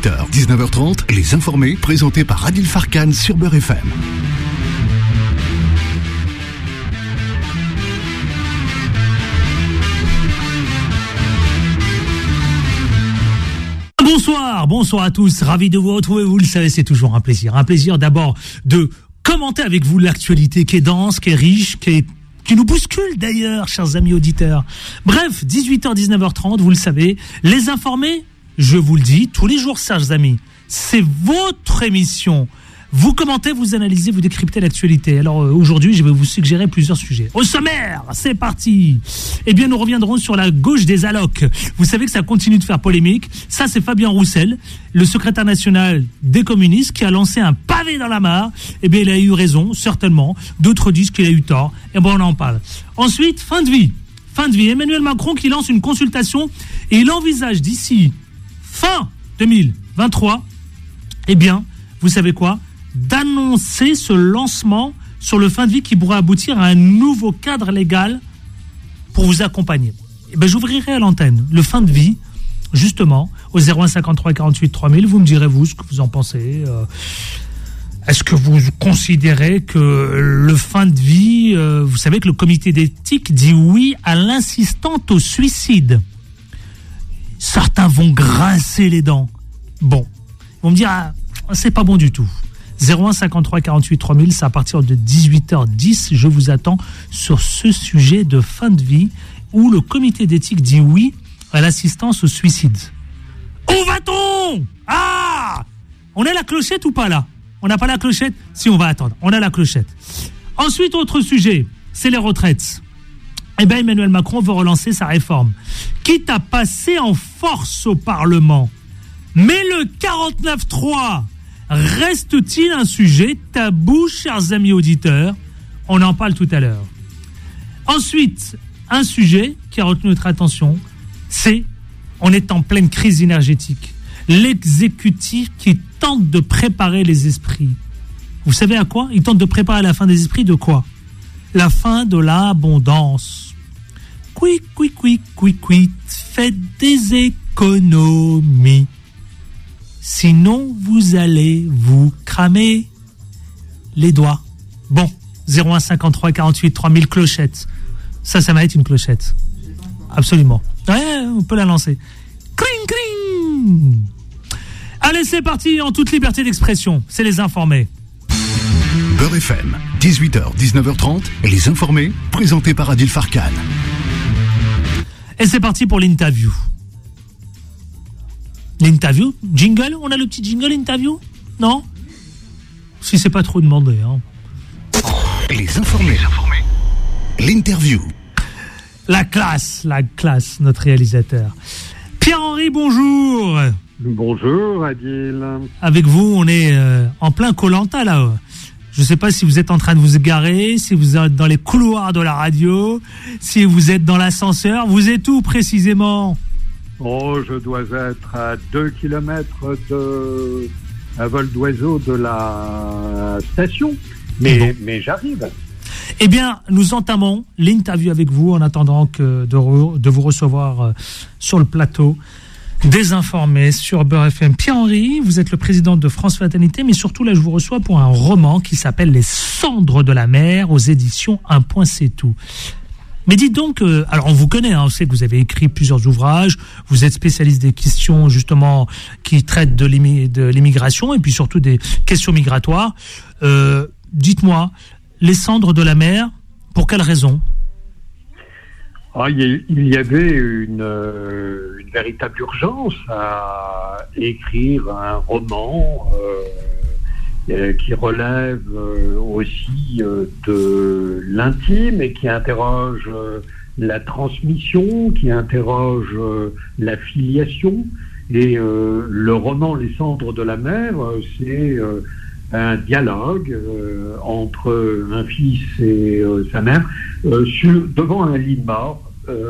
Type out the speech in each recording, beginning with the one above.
18h, 19h30, Les Informés, présentés par Adil Farkan sur Beurre FM. Bonsoir à tous, ravi de vous retrouver, vous le savez, c'est toujours un plaisir d'abord de commenter avec vous l'actualité qui est dense, qui est riche, qui nous bouscule d'ailleurs, chers amis auditeurs. Bref, 18h, 19h30, vous le savez, Les Informés, je vous le dis, tous les jours, chers amis, c'est votre émission. Vous commentez, vous analysez, vous décryptez l'actualité. Alors aujourd'hui, je vais vous suggérer plusieurs sujets. Au sommaire, c'est parti. Eh bien, nous reviendrons sur la gauche des allocs. Vous savez que ça continue de faire polémique. Ça, c'est Fabien Roussel, le secrétaire national des communistes, qui a lancé un pavé dans la mare. Eh bien, il a eu raison, certainement. D'autres disent qu'il a eu tort. Eh bien, on en parle. Ensuite, fin de vie. Emmanuel Macron qui lance une consultation et il envisage d'ici fin 2023, eh bien, vous savez quoi ? D'annoncer ce lancement sur le fin de vie qui pourrait aboutir à un nouveau cadre légal pour vous accompagner. Et ben, j'ouvrirai à l'antenne le fin de vie, justement, au 01 53 48 3000. Vous me direz, vous, ce que vous en pensez. Est-ce que vous considérez que le fin de vie, vous savez que le comité d'éthique dit oui à l'insistante au suicide. Certains vont grincer les dents. Bon, ils vont me dire, c'est pas bon du tout. 01 53 48 3000, c'est à partir de 18h10. Je vous attends sur ce sujet de fin de vie où le comité d'éthique dit oui à l'assistance au suicide. Où va-t-on ? On a la clochette ou pas là ? On n'a pas la clochette ? Si, on va attendre. On a la clochette. Ensuite, autre sujet, c'est les retraites. Eh bien, Emmanuel Macron veut relancer sa réforme, quitte à passer en force au Parlement. Mais le 49.3 reste-t-il un sujet tabou, chers amis auditeurs ? On en parle tout à l'heure. Ensuite, un sujet qui a retenu notre attention, c'est, on est en pleine crise énergétique. L'exécutif qui tente de préparer les esprits. Vous savez à quoi ? Il tente de préparer la fin des esprits de quoi ? La fin de l'abondance. Quick, faites des économies. Sinon, vous allez vous cramer les doigts. Bon, 01 53 48 3000 clochettes. Ça va être une clochette. Absolument. Ouais, on peut la lancer. Cring, cring. Allez, c'est parti, en toute liberté d'expression. C'est Les Informés. Beurre FM, 18h, 19h30, Les Informés, présentés par Adil Farkan. Et c'est parti pour l'interview. L'interview, jingle, on a le petit jingle interview ? Non ? Si c'est pas trop demandé. Hein. Les Informés. L'interview. La classe, notre réalisateur. Pierre-Henri, bonjour. Bonjour, Adil. Avec vous, on est en plein Koh-Lanta, là. Je ne sais pas si vous êtes en train de vous égarer, si vous êtes dans les couloirs de la radio, si vous êtes dans l'ascenseur. Vous êtes où, précisément ? Oh, je dois être à 2 km à vol d'oiseau de la station, mais j'arrive. Eh bien, nous entamons l'interview avec vous en attendant de vous recevoir sur le plateau des Informés sur Beurre FM. Pierre-Henri, vous êtes le président de France Fatalité, mais surtout là, je vous reçois pour un roman qui s'appelle Les Cendres de la mer aux éditions Un Point C'est Tout. Mais dites donc, alors on vous connaît, on sait que vous avez écrit plusieurs ouvrages, vous êtes spécialiste des questions justement qui traitent de l'immigration et puis surtout des questions migratoires. Dites-moi, Les Cendres de la mer, pour quelle raison ? Il y avait une véritable urgence à écrire un roman qui relève aussi de l'intime et qui interroge la transmission, qui interroge la filiation. Et le roman Les Cendres de la mer, c'est un dialogue entre un fils et sa mère devant un lit de mort.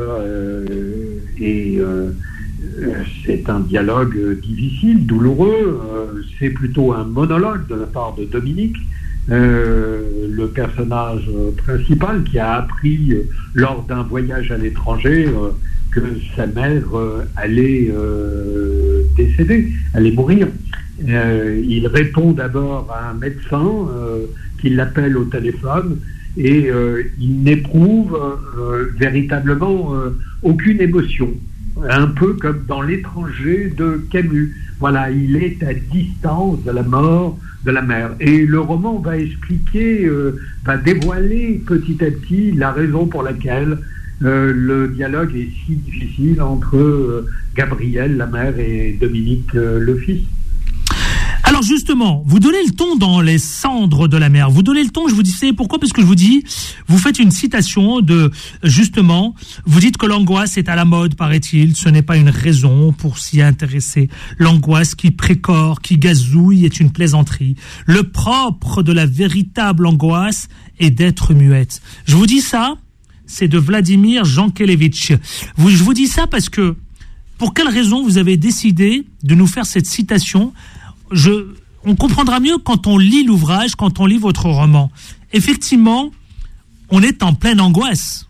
C'est un dialogue difficile, douloureux. C'est plutôt un monologue de la part de Dominique, le personnage principal qui a appris lors d'un voyage à l'étranger que sa mère allait décéder, allait mourir. Il répond d'abord à un médecin qui l'appelle au téléphone et il n'éprouve véritablement aucune émotion. Un peu comme dans L'étranger de Camus. Voilà, il est à distance de la mort de la mère. Et le roman va expliquer, va dévoiler petit à petit la raison pour laquelle le dialogue est si difficile entre Gabrielle, la mère, et Dominique, le fils. Alors justement, vous donnez le ton dans Les cendres de la mer. Vous donnez le ton, je vous dis, c'est pourquoi ? Parce que je vous dis, vous faites une citation de, justement, vous dites que l'angoisse est à la mode, paraît-il. Ce n'est pas une raison pour s'y intéresser. L'angoisse qui précore, qui gazouille est une plaisanterie. Le propre de la véritable angoisse est d'être muette. Je vous dis ça, c'est de Vladimir Jankélévitch. Je vous dis ça parce que, pour quelle raison vous avez décidé de nous faire cette citation ? On comprendra mieux quand on lit l'ouvrage, quand on lit votre roman. Effectivement, on est en pleine angoisse.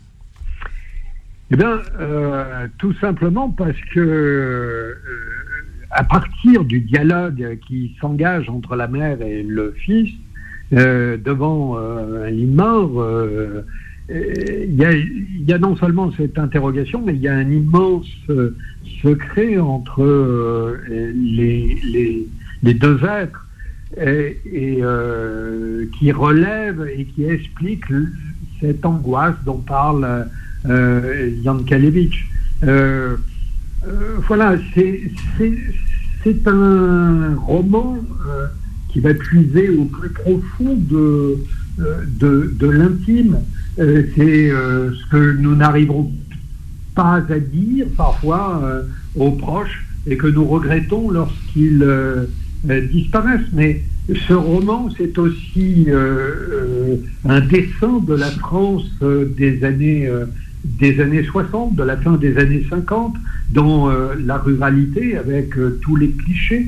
Eh bien, tout simplement parce que à partir du dialogue qui s'engage entre la mère et le fils, devant un lit mort, il y a non seulement cette interrogation, mais il y a un immense secret entre les deux êtres qui relève et qui explique cette angoisse dont parle Jankélévitch. Voilà, c'est un roman qui va puiser au plus profond de l'intime. C'est ce que nous n'arriverons pas à dire parfois aux proches et que nous regrettons lorsqu'ils disparaissent. Mais ce roman, c'est aussi un dessin de la France des années 60, de la fin des années 50, dans la ruralité, avec tous les clichés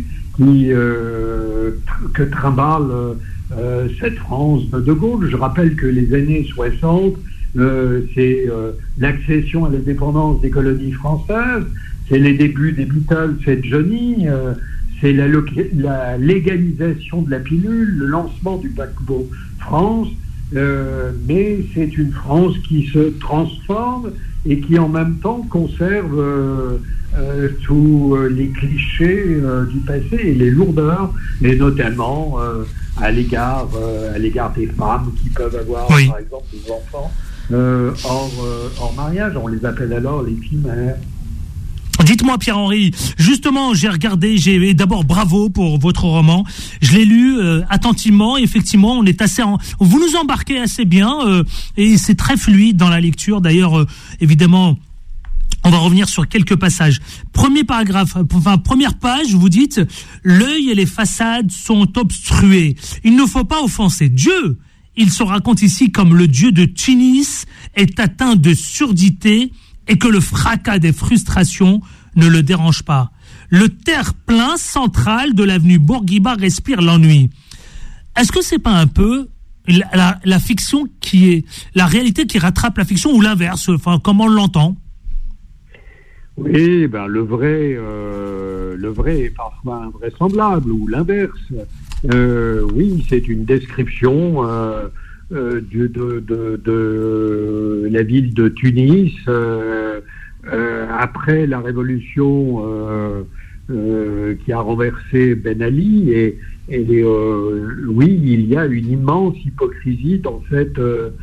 que trimballe cette France de Gaulle. Je rappelle que les années 60, c'est l'accession à l'indépendance des colonies françaises, c'est les débuts des Beatles, c'est Johnny, c'est la légalisation de la pilule, le lancement du paquebot France, mais c'est une France qui se transforme et qui en même temps conserve tous les clichés du passé et les lourdeurs, et notamment à l'égard des femmes qui peuvent avoir, oui, par exemple, des enfants hors mariage. On les appelle alors les chimères. Dites-moi, Pierre-Henri, justement, j'ai regardé, d'abord bravo pour votre roman. Je l'ai lu attentivement. Effectivement, on est vous nous embarquez assez bien et c'est très fluide dans la lecture. D'ailleurs, évidemment, on va revenir sur quelques passages. Premier paragraphe, première page, vous dites « L'œil et les façades sont obstrués. Il ne faut pas offenser Dieu. Il se raconte ici comme le Dieu de Tunis est atteint de surdité et que le fracas des frustrations ne le dérange pas. Le terre-plein central de l'avenue Bourguiba respire l'ennui. » Est-ce que c'est pas un peu la fiction qui est la réalité qui rattrape la fiction, ou l'inverse, enfin, comment on l'entend? Oui, ben le vrai est parfois invraisemblable, ou l'inverse. Oui, c'est une description de la ville de Tunis après la révolution qui a renversé Ben Ali, et oui, il y a une immense hypocrisie dans cette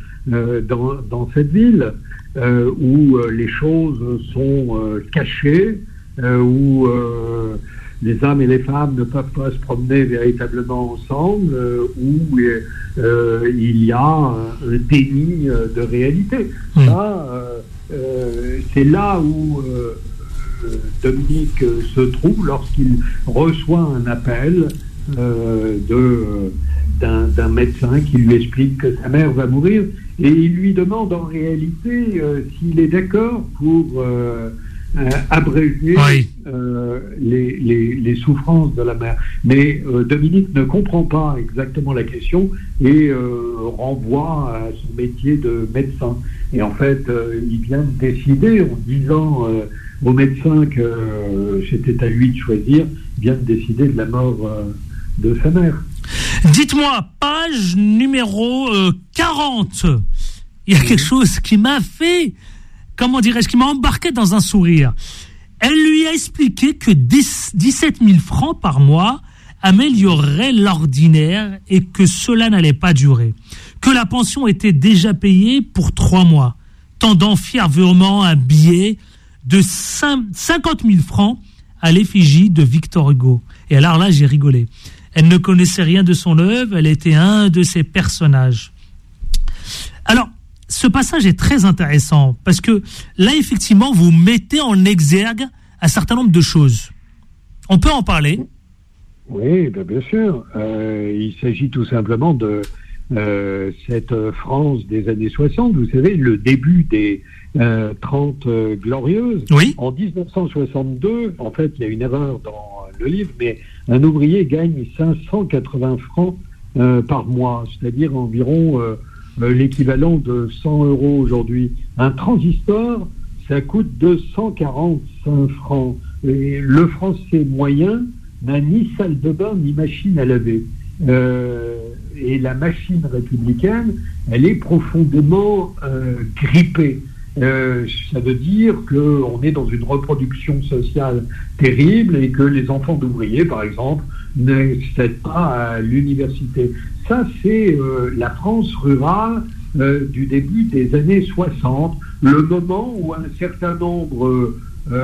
ville. Où les choses sont cachées, où les hommes et les femmes ne peuvent pas se promener véritablement ensemble, où il y a un déni de réalité. C'est là où Dominique se trouve lorsqu'il reçoit un appel d'un médecin qui lui explique que sa mère va mourir, et il lui demande en réalité s'il est d'accord pour abréger les souffrances de la mère. Mais Dominique ne comprend pas exactement la question et renvoie à son métier de médecin. Et en fait, il vient de décider, en disant au médecin que c'était à lui de choisir, il vient de décider de la mort de sa mère. Dites-moi, page numéro 40. Il y a quelque chose qui m'a fait, qui m'a embarqué dans un sourire. Elle lui a expliqué que 17 000 francs par mois améliorerait l'ordinaire et que cela n'allait pas durer. Que la pension était déjà payée pour 3 mois, tendant fièrement un billet de 50 000 francs à l'effigie de Victor Hugo. Et alors là, j'ai rigolé. Elle ne connaissait rien de son œuvre, elle était un de ses personnages. Alors, ce passage est très intéressant parce que là, effectivement, vous mettez en exergue un certain nombre de choses. On peut en parler? Oui, bien sûr. Il s'agit tout simplement de cette France des années 60, vous savez, le début des 30 glorieuses. Oui. En 1962, en fait, il y a une erreur dans le livre, mais un ouvrier gagne 580 francs par mois, c'est-à-dire environ l'équivalent de 100 € aujourd'hui. Un transistor, ça coûte 245 francs. Et le Français moyen n'a ni salle de bain ni machine à laver. Et la machine républicaine, elle est profondément grippée. Ça veut dire qu'on est dans une reproduction sociale terrible et que les enfants d'ouvriers, par exemple, n'accèdent pas à l'université. Ça, c'est la France rurale du début des années 60, le moment où un certain nombre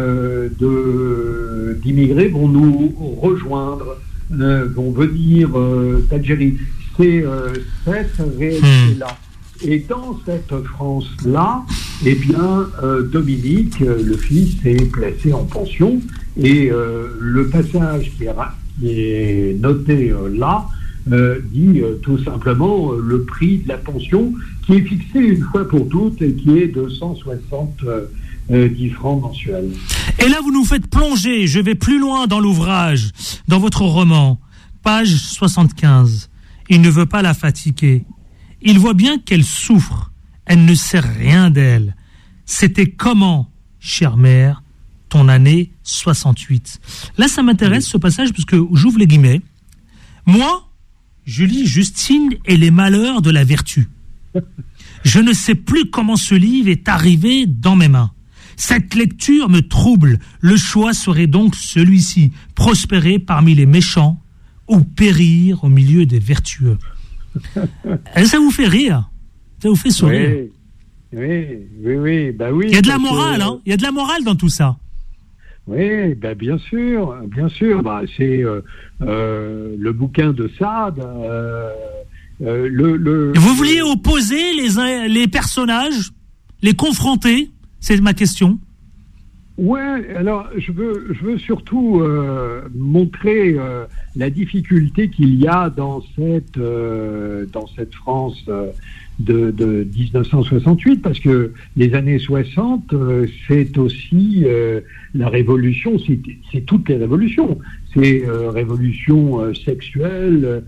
d'immigrés vont nous rejoindre, vont venir d'Algérie. C'est cette réalité-là. Et dans cette France-là, eh bien, Dominique, le fils, est placé en pension. Et le passage qui est noté là dit tout simplement le prix de la pension qui est fixé une fois pour toutes et qui est de 170 francs mensuels. Et là, vous nous faites plonger, je vais plus loin dans l'ouvrage, dans votre roman, page 75. Il ne veut pas la fatiguer. Il voit bien qu'elle souffre. Elle ne sait rien d'elle. C'était comment, chère mère, ton année 68? Là, ça m'intéresse, ce passage, parce que j'ouvre les guillemets. Moi, je lis Justine et les malheurs de la vertu. Je ne sais plus comment ce livre est arrivé dans mes mains. Cette lecture me trouble. Le choix serait donc celui-ci. Prospérer parmi les méchants ou périr au milieu des vertueux. Et ça vous fait rire? Ça vous fait sourire? Oui. Bah oui. Il y a de la morale, hein? Il y a de la morale dans tout ça. Oui, bah bien sûr. Bah, c'est le bouquin de Sade. Vous vouliez opposer les personnages, les confronter? C'est ma question. Ouais, alors je veux surtout montrer la difficulté qu'il y a dans cette France de 1968, parce que les années 60, c'est aussi la révolution, c'est toutes les révolutions. C'est révolution sexuelle,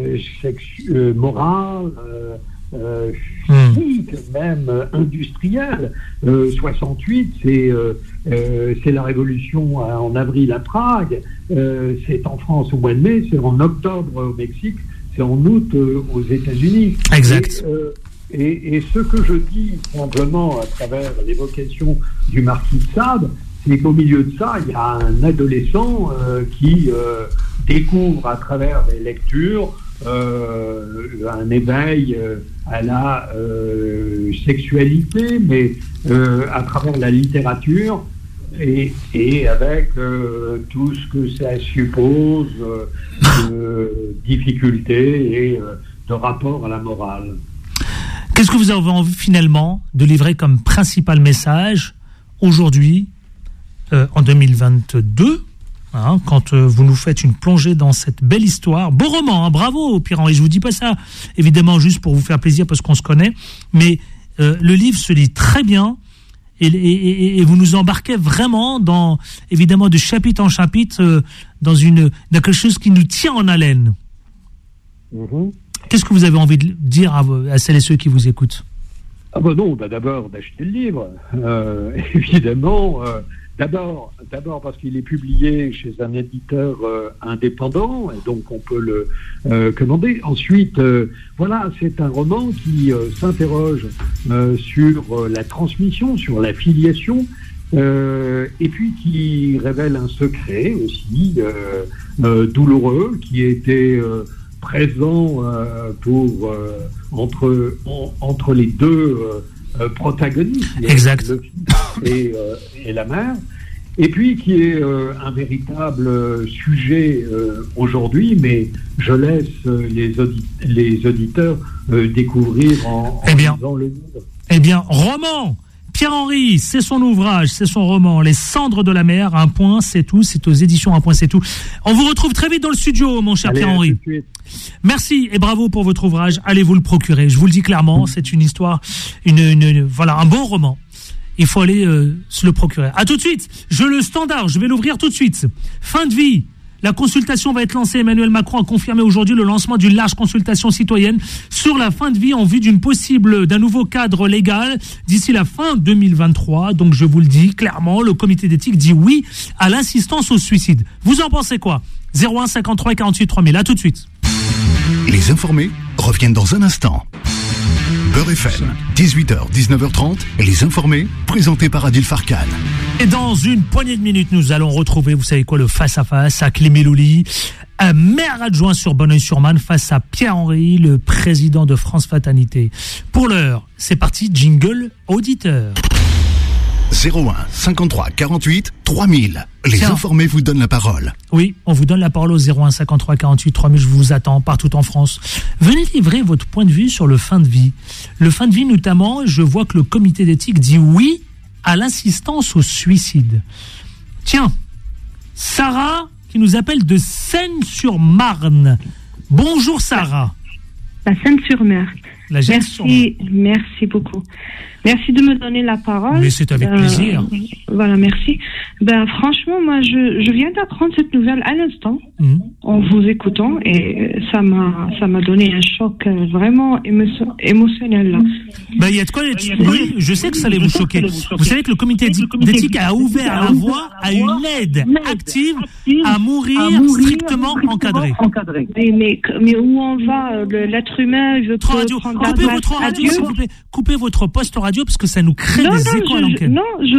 morale, physique, même industrielle. 68, c'est la révolution en avril à Prague, c'est en France au mois de mai, c'est en octobre au Mexique, c'est en août aux États-Unis. Exact. Et ce que je dis simplement à travers l'évocation du marquis de Sade, c'est qu'au milieu de ça, il y a un adolescent qui découvre à travers des lectures un éveil à la sexualité, mais à travers la littérature et avec tout ce que ça suppose de difficultés et de rapport à la morale. Qu'est-ce que vous avez envie finalement de livrer comme principal message aujourd'hui, en 2022, quand vous nous faites une plongée dans cette belle histoire? Beau roman, hein, bravo Pierre-Henri, je vous dis pas ça évidemment juste pour vous faire plaisir parce qu'on se connaît, mais le livre se lit très bien et vous nous embarquez vraiment dans, évidemment, de chapitre en chapitre, dans quelque chose qui nous tient en haleine. Qu'est-ce que vous avez envie de dire à celles et ceux qui vous écoutent? D'abord d'acheter le livre, évidemment. D'abord parce qu'il est publié chez un éditeur indépendant, et donc on peut le commander. Ensuite, c'est un roman qui s'interroge sur la transmission, sur la filiation, et puis qui révèle un secret aussi douloureux qui était présent entre les deux protagonistes, exact. Le fils et la mère, et puis qui est un véritable sujet aujourd'hui, mais je laisse les auditeurs découvrir en lisant le livre. Eh bien, roman Pierre-Henry, c'est son ouvrage, c'est son roman, Les Cendres de la mer, un point, c'est tout, c'est aux éditions Un point, c'est tout. On vous retrouve très vite dans le studio, mon cher Pierre-Henry. Merci et bravo pour votre ouvrage, allez vous le procurer, je vous le dis clairement, c'est une histoire, un bon roman. Il faut aller se le procurer. À tout de suite, le standard, je vais l'ouvrir tout de suite. Fin de vie. La consultation va être lancée. Emmanuel Macron a confirmé aujourd'hui le lancement d'une large consultation citoyenne sur la fin de vie en vue d'un nouveau cadre légal d'ici la fin 2023. Donc je vous le dis clairement, le comité d'éthique dit oui à l'assistance au suicide. Vous en pensez quoi? 01 53 48 3000. À tout de suite. Les informés reviennent dans un instant. Beurre FM, 18h, 19h30, et les informés, présentés par Adil Farkan. Et dans une poignée de minutes, nous allons retrouver, vous savez quoi, le face-à-face à Clémy Loli, un maire adjoint sur Bonneuil-sur-Marne face à Pierre-Henry, le président de France Fatalité. Pour l'heure, c'est parti, jingle auditeur. 01 53 48 3000. Les informés vous donnent la parole. Oui, on vous donne la parole au 01 53 48 3000. Je vous attends partout en France. Venez livrer votre point de vue sur le fin de vie. Le fin de vie, notamment, je vois que le comité d'éthique dit oui à l'assistance au suicide. Tiens, Sarah, qui nous appelle de Seine-sur-Marne. Bonjour Sarah. La Seine-sur-Mer. Merci beaucoup. Merci de me donner la parole. Mais c'est avec plaisir. Voilà, merci. Franchement, moi, je viens d'apprendre cette nouvelle à l'instant, en vous écoutant, et ça m'a donné un choc vraiment émotionnel, là. Il y a de quoi être... Oui, je sais que ça allait vous choquer. Vous savez que le comité d'éthique a ouvert la voie à une aide active à mourir strictement encadrée. Mais où on va? L'être humain, je peux prendre Coupez votre radio, s'il vous plaît. Coupez votre poste radio, parce que ça nous crée des échos à l'antenne.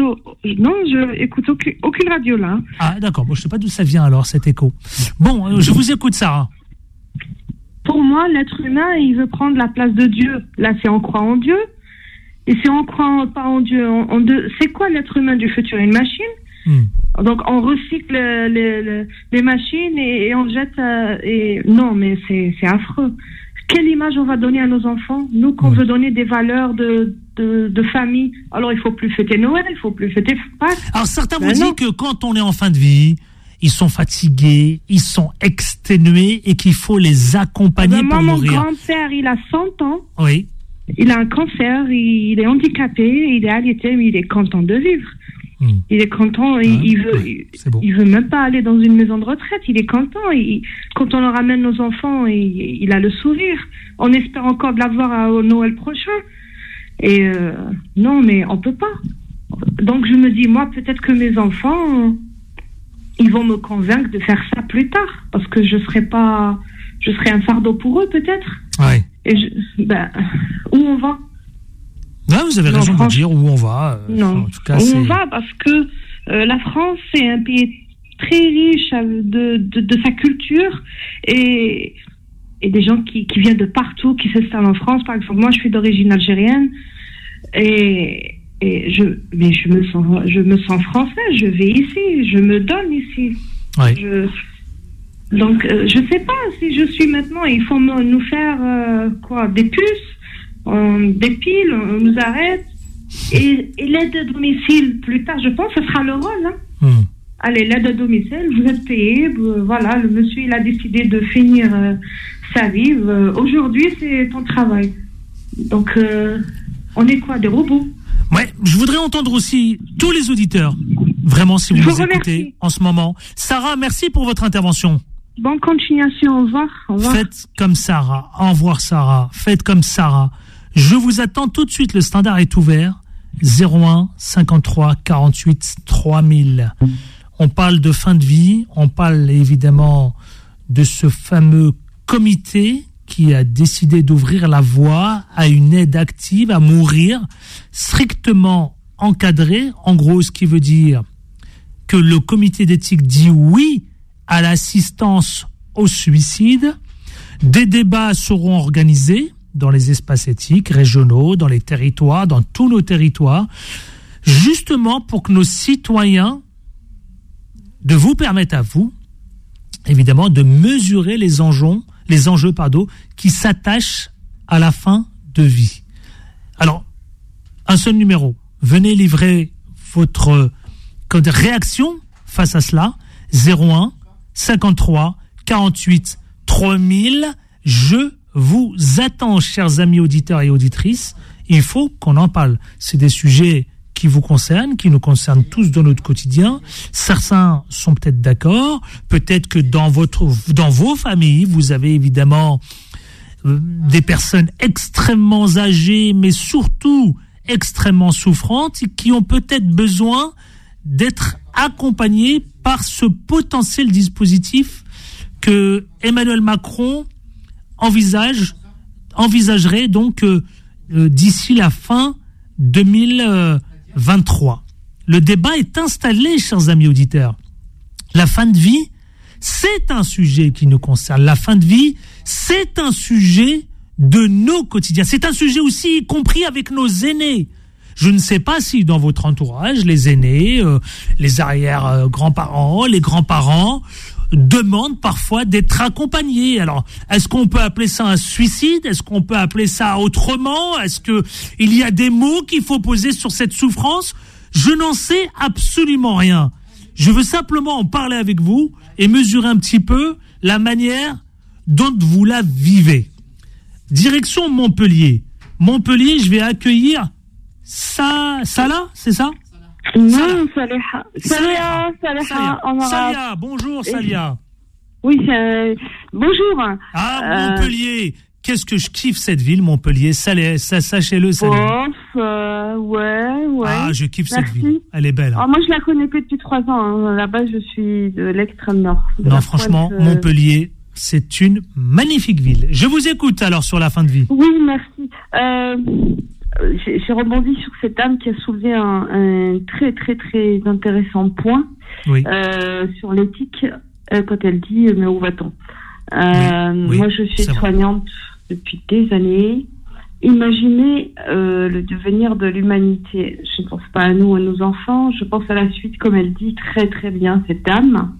Je écoute aucune radio, là. Ah, d'accord. Bon, je sais pas d'où ça vient, alors, cet écho. Bon, je vous écoute, Sarah. Pour moi, l'être humain, il veut prendre la place de Dieu. Là, c'est on croit en Dieu. Et si on croit pas en Dieu, c'est quoi l'être humain du futur? Une machine? Donc, on recycle les machines et on jette... Non, mais c'est affreux. Quelle image on va donner à nos enfants? Nous, qu'on veut donner des valeurs de famille. Alors, il faut plus fêter Noël, il faut plus fêter Pâques. Alors, certains vous disent que quand on est en fin de vie, ils sont fatigués, ils sont exténués et qu'il faut les accompagner pour mourir. Mon grand-père, il a 100 ans. Oui. Il a un cancer, il est handicapé, il est allaité, mais il est content de vivre. Il est content, il veut même pas aller dans une maison de retraite, il est content. Quand on ramène nos enfants, il a le sourire. On espère encore de l'avoir au Noël prochain. Et non, mais on peut pas. Donc je me dis, moi, peut-être que mes enfants, ils vont me convaincre de faire ça plus tard, parce que je serai un fardeau pour eux, peut-être. Ouais. Et où on va? Ouais, vous avez raison de dire où on va. Non, en tout cas, on va parce que la France, c'est un pays très riche de sa culture et des gens qui viennent de partout, qui s'installent en France. Par exemple, moi, je suis d'origine algérienne et je me sens française. Je vais ici, je me donne ici. Ouais. Donc, je sais pas si je suis maintenant. Il faut nous faire des puces. On dépile, on nous arrête. Et l'aide à domicile, plus tard, je pense que ce sera le rôle. Allez, l'aide à domicile, vous êtes payé. Voilà, le monsieur, il a décidé de finir sa vie. Aujourd'hui, c'est ton travail. Donc, on est quoi, des robots? Ouais, je voudrais entendre aussi tous les auditeurs, vraiment, si vous nous écoutez en ce moment. Sarah, merci pour votre intervention. Bonne continuation, au revoir. Au revoir. Faites comme Sarah. Au revoir, Sarah. Faites comme Sarah. Je vous attends tout de suite. Le standard est ouvert. 01 53 48 3000. On parle de fin de vie. On parle évidemment de ce fameux comité qui a décidé d'ouvrir la voie à une aide active à mourir, strictement encadrée. En gros, ce qui veut dire que le comité d'éthique dit oui à l'assistance au suicide. Des débats seront organisés dans les espaces éthiques régionaux, dans les territoires, dans tous nos territoires, justement pour que nos citoyens de vous permettent à vous, évidemment, de mesurer les enjeux qui s'attachent à la fin de vie. Alors, un seul numéro. Venez livrer votre réaction face à cela. 01 53 48 3000. Je vous attends, chers amis auditeurs et auditrices. Il faut qu'on en parle. C'est des sujets qui vous concernent, qui nous concernent tous dans notre quotidien. Certains sont peut-être d'accord. Peut-être que dans vos familles, vous avez évidemment des personnes extrêmement âgées, mais surtout extrêmement souffrantes, qui ont peut-être besoin d'être accompagnées par ce potentiel dispositif que Emmanuel Macron envisagerait donc d'ici la fin 2023. Le débat est installé, chers amis auditeurs. La fin de vie, c'est un sujet qui nous concerne. La fin de vie, c'est un sujet de nos quotidiens. C'est un sujet aussi y compris avec nos aînés. Je ne sais pas si dans votre entourage, les aînés, les arrière-grands-parents, les grands-parents demandent parfois d'être accompagnés. Alors, est-ce qu'on peut appeler ça un suicide? Est-ce qu'on peut appeler ça autrement? Est-ce qu'il y a des mots qu'il faut poser sur cette souffrance? Je n'en sais absolument rien. Je veux simplement en parler avec vous et mesurer un petit peu la manière dont vous la vivez. Direction Montpellier. Montpellier, je vais accueillir Salah, c'est ça? Non, Salia, bonjour Salia. Oui, bonjour. Montpellier, qu'est-ce que je kiffe cette ville, Montpellier. Sachez-le, Salia. Ouais. Ah, je kiffe cette ville. Elle est belle. Hein. Moi, je la connais que depuis 3 ans. Là-bas, je suis de l'extrême nord. Non, franchement, Montpellier, c'est une magnifique ville. Je vous écoute alors sur la fin de vie. Oui, merci. J'ai rebondi sur cette dame qui a soulevé un très très très intéressant point sur l'éthique quand elle dit mais où va-t-on? Oui, moi je suis soignante depuis des années. Imaginez le devenir de l'humanité. Je ne pense pas à nous, à nos enfants. Je pense à la suite, comme elle dit très très bien cette dame.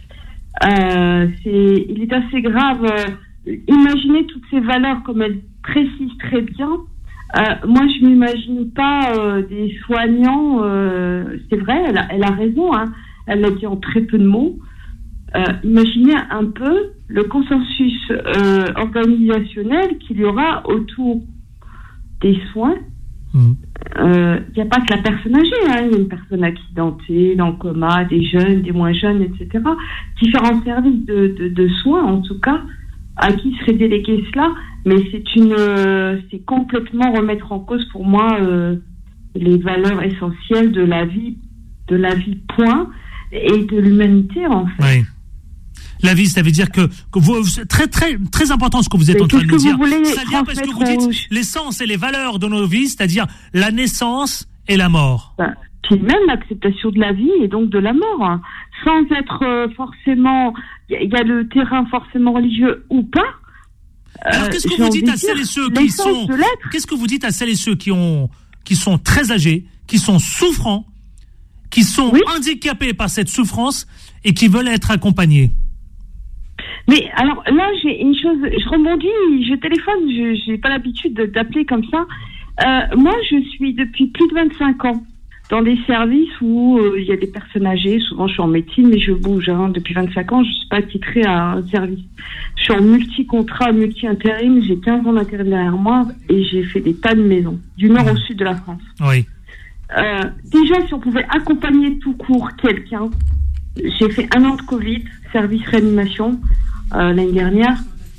Il est assez grave. Imaginez toutes ces valeurs comme elle précise très bien. Moi, je m'imagine pas des soignants. C'est vrai, elle a raison. Hein, elle l'a dit en très peu de mots. Imaginez un peu le consensus organisationnel qu'il y aura autour des soins. Il n'y a pas que la personne âgée. Il y a une personne accidentée, dans le coma, des jeunes, des moins jeunes, etc. Différents services de soins, en tout cas, à qui serait délégué cela. Mais c'est complètement remettre en cause pour moi les valeurs essentielles de la vie point, et de l'humanité en fait. Oui. La vie, ça veut dire que vous, c'est très très très important ce que vous êtes en train de nous dire. Ça vient parce que vous dites l'essence et les valeurs de nos vies, c'est-à-dire la naissance et la mort. Puis même l'acceptation de la vie et donc de la mort, hein. Sans être forcément, il y a le terrain forcément religieux ou pas. Alors qu'est-ce que vous dites à celles et ceux qui sont, qu'est-ce que vous dites à celles et ceux qui sont très âgés, qui sont souffrants, qui sont handicapés par cette souffrance et qui veulent être accompagnés? Mais alors là, j'ai une chose, je rebondis, je téléphone, j'ai pas l'habitude d'appeler comme ça. Moi, je suis depuis plus de 25 ans dans des services où il y a des personnes âgées. Souvent, je suis en médecine, mais je bouge. Hein. Depuis 25 ans, je suis pas attitrée à un service. Je suis en multi-contrat, multi-intérim. J'ai 15 ans d'intérim derrière moi et j'ai fait des tas de maisons, du nord au sud de la France. Oui. déjà, si on pouvait accompagner tout court quelqu'un, j'ai fait 1 an de Covid, service réanimation, l'année dernière,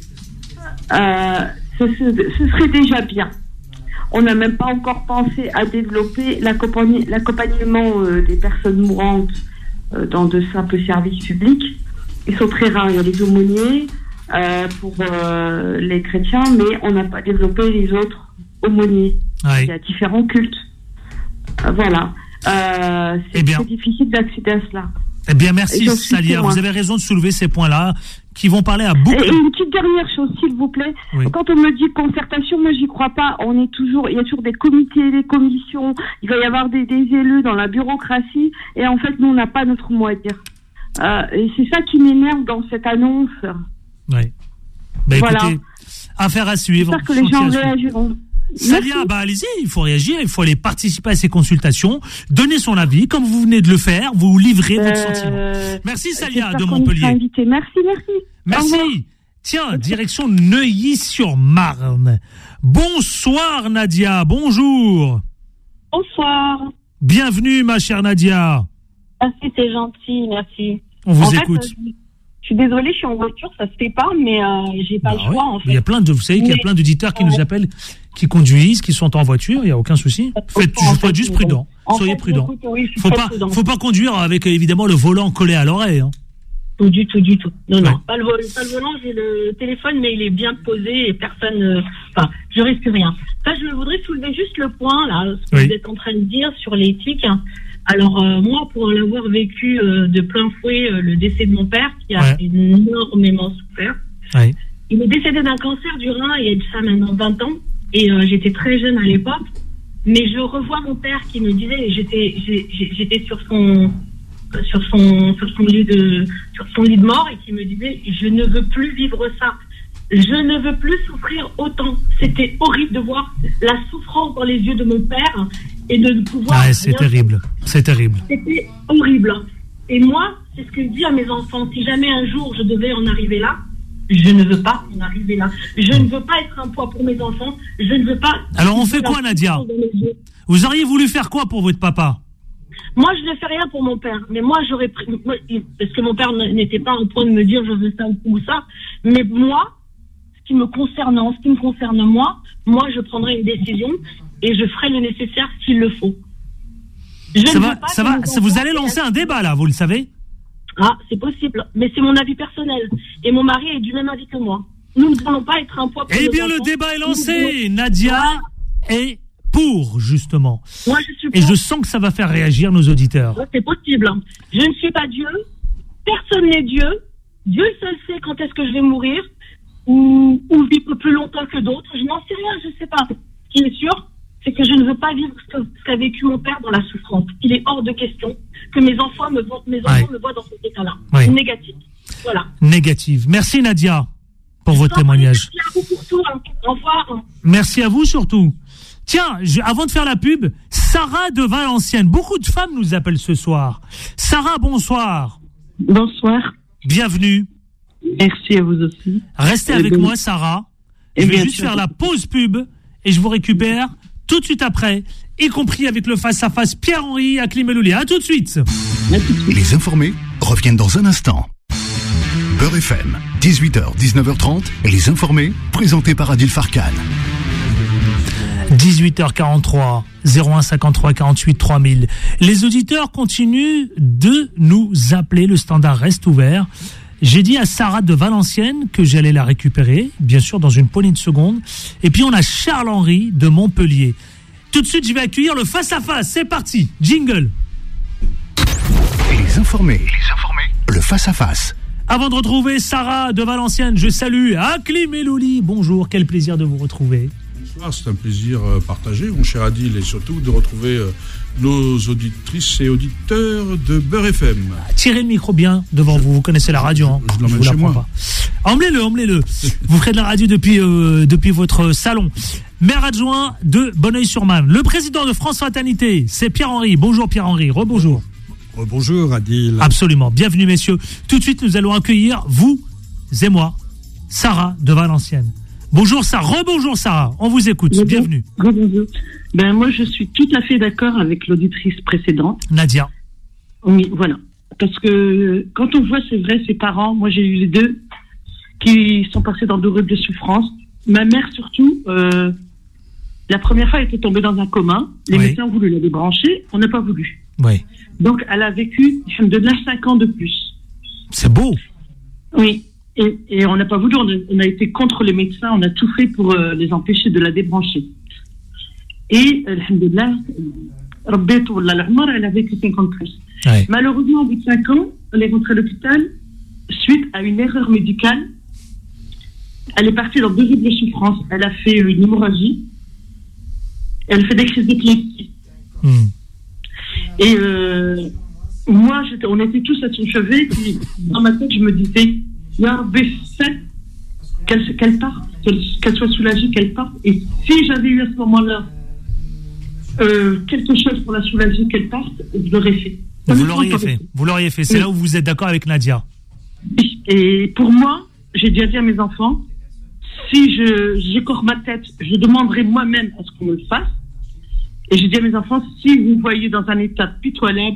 ce serait déjà bien. On n'a même pas encore pensé à développer l'accompagnement des personnes mourantes dans de simples services publics. Ils sont très rares. Il y a les aumôniers pour les chrétiens, mais on n'a pas développé les autres aumôniers. Il y a différents cultes. Voilà. C'est très difficile d'accéder à cela. Eh bien, merci Salia. Vous avez raison de soulever ces points-là qui vont parler à beaucoup. Et une petite dernière chose, s'il vous plaît. Oui. Quand on me dit concertation, moi, j'y crois pas. Il y a toujours des comités, des commissions. Il va y avoir des élus dans la bureaucratie. Et en fait, nous, on n'a pas notre mot à dire. Et c'est ça qui m'énerve dans cette annonce. Oui. Ben, voilà. Écoutez, affaire à suivre. J'espère que les gens réagiront. Salia, allez-y, il faut réagir, il faut aller participer à ces consultations, donner son avis, comme vous venez de le faire, vous livrez votre sentiment. Merci Salia de Montpellier. Merci. Tiens, direction Neuilly-sur-Marne. Bonsoir Nadia, bonjour. Bonsoir. Bienvenue ma chère Nadia. Merci, c'est gentil, merci. On vous écoute. Je suis désolée, je suis en voiture, ça se fait pas, mais j'ai pas le choix en fait. Il y a plein vous savez qu'il y a plein d'auditeurs qui nous appellent, qui conduisent, qui sont en voiture, il n'y a aucun souci. Faites juste prudent. Soyez prudent. Faut pas conduire avec évidemment le volant collé à l'oreille. Hein. Du tout. Non, pas le volant, j'ai le téléphone, mais il est bien posé et personne. Je risque rien. Je voudrais soulever juste le point là, ce que vous êtes en train de dire sur l'éthique. Alors moi, pour l'avoir vécu de plein fouet, le décès de mon père, qui a énormément souffert. Ouais. Il est décédé d'un cancer du rein il y a de ça maintenant 20 ans, et j'étais très jeune à l'époque. Mais je revois mon père qui me disait, j'étais sur son lit de mort, et qui me disait, je ne veux plus vivre ça. Je ne veux plus souffrir autant. C'était horrible de voir la souffrance dans les yeux de mon père et de pouvoir... c'est terrible. C'était horrible. Et moi, c'est ce que je dis à mes enfants. Si jamais un jour je devais en arriver là, je ne veux pas en arriver là. Je ne veux pas être un poids pour mes enfants. Je ne veux pas... Alors on fait quoi, Nadia ? Vous auriez voulu faire quoi pour votre papa ? Moi, je ne fais rien pour mon père. Mais moi, j'aurais pris... Parce que mon père n'était pas en point de me dire je veux ça ou ça. Mais moi... En ce qui me concerne moi, je prendrai une décision et je ferai le nécessaire s'il le faut. Vous allez lancer un débat là, vous le savez ? Ah, c'est possible, mais c'est mon avis personnel. Et mon mari est du même avis que moi. Nous ne voulons pas être un poids pour nos enfants. Le débat est lancé. Nadia est pour, justement. Moi, je suis pour. Et je sens que ça va faire réagir nos auditeurs. Ouais, c'est possible. Je ne suis pas Dieu. Personne n'est Dieu. Dieu seul sait quand est-ce que je vais mourir. Ou vivre plus longtemps que d'autres, je n'en sais rien, je ne sais pas. Ce qui est sûr, c'est que je ne veux pas vivre ce qu'a vécu mon père dans la souffrance. Il est hors de question que mes enfants me voient dans cet état-là. Ouais. Négatif. Voilà. Négative. Merci Nadia pour votre témoignage. Merci à vous pour tout. Au revoir. Merci à vous surtout. Tiens, avant de faire la pub, Sarah de Valenciennes. Beaucoup de femmes nous appellent ce soir. Sarah, bonsoir. Bonsoir. Bienvenue. Merci à vous aussi. Restez avec moi, Sarah. Je vais juste faire la pause pub et je vous récupère tout de suite après, y compris avec le face-à-face Pierre-Henri à Climéloulier. À tout de suite. Les informés reviennent dans un instant. Beurre FM, 18h, 19h30, les informés, présentés par Adil Farkan. 18h43, 01 53 48 3000. Les auditeurs continuent de nous appeler, le standard reste ouvert. J'ai dit à Sarah de Valenciennes que j'allais la récupérer, bien sûr, dans une poignée de secondes. Et puis, on a Charles-Henri de Montpellier. Tout de suite, je vais accueillir le face-à-face. C'est parti. Jingle. Les informés. Le face-à-face. Avant de retrouver Sarah de Valenciennes, je salue Aklim Elouli. Bonjour, quel plaisir de vous retrouver. Bonsoir, c'est un plaisir partagé, mon cher Adil, et surtout de retrouver nos auditrices et auditeurs de Beurre FM. Tirez le micro bien devant vous, vous connaissez la radio. Hein. Je l'emmène chez moi. Emmenez-le. Vous ferez de la radio depuis votre salon. Maire adjoint de Bonneuil-sur-Marne. Le président de France Fraternité, c'est Pierre-Henri. Bonjour Pierre-Henri, rebonjour. Bonjour Adil. Absolument, bienvenue messieurs. Tout de suite, nous allons accueillir, vous et moi, Sarah de Valenciennes. Bonjour Sarah, rebonjour Sarah, on vous écoute, bienvenue. Bonjour. Ben moi je suis tout à fait d'accord avec l'auditrice précédente. Nadia. Oui, voilà. Parce que quand on voit, c'est vrai, ses parents, moi j'ai eu les deux qui sont passés dans d'horribles souffrances. Ma mère surtout, la première fois elle était tombée dans un coma, les médecins ont voulu la débrancher, on n'a pas voulu. Oui. Donc elle a vécu de là 5 ans de plus. C'est beau. Oui. Et on n'a pas voulu, on a été contre les médecins, on a tout fait pour les empêcher de la débrancher. Et, alhamdoulilah, elle a vécu 50 plus. Ouais. Malheureusement, au bout de 5 ans, elle est rentrée à l'hôpital suite à une erreur médicale. Elle est partie dans d'horribles souffrances. Elle a fait une hémorragie. Elle fait des crises d'épilepsie. Et moi, on était tous à son chevet. Puis dans ma tête, je me disais, qu'elle parte, qu'elle soit soulagée, qu'elle parte. Et si j'avais eu à ce moment-là quelque chose pour la soulager, qu'elle parte, je l'aurais fait. Vous l'auriez fait. C'est là où vous êtes d'accord avec Nadia. Et pour moi, j'ai déjà dit à mes enfants, si j'écorche ma tête, je demanderai moi-même à ce qu'on me le fasse. Et j'ai dit à mes enfants, si vous voyez dans un état pitoyable,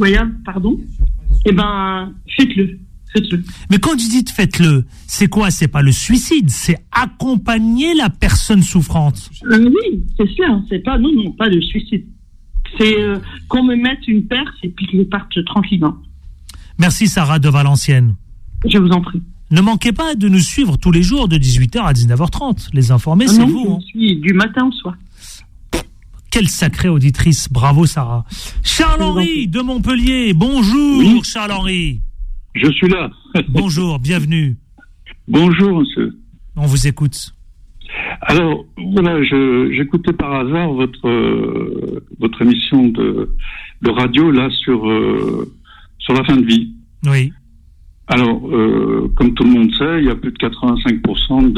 eh ben, faites-le. Mais quand tu dis faites-le, c'est quoi? C'est pas le suicide, c'est accompagner la personne souffrante. Oui, c'est ça. C'est pas, non, pas le suicide. C'est qu'on me mette une perce et puis que je parte tranquillement. Merci Sarah de Valenciennes. Je vous en prie. Ne manquez pas de nous suivre tous les jours de 18h à 19h30. Les informés, c'est vous. Je suis du matin au soir. Quelle sacrée auditrice. Bravo Sarah. Charles-Henri de Montpellier. Bonjour oui. Charles-Henri. Je suis là. Bonjour, bienvenue. Bonjour, monsieur. On vous écoute. Alors, voilà, j'écoutais par hasard votre émission de radio, là, sur la fin de vie. Oui. Alors, comme tout le monde sait, il y a plus de 85%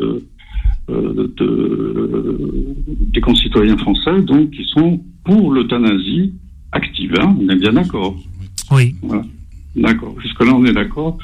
des concitoyens français, donc, qui sont pour l'euthanasie active, hein, on est bien d'accord. Oui. Voilà. D'accord. Jusque-là, on est d'accord.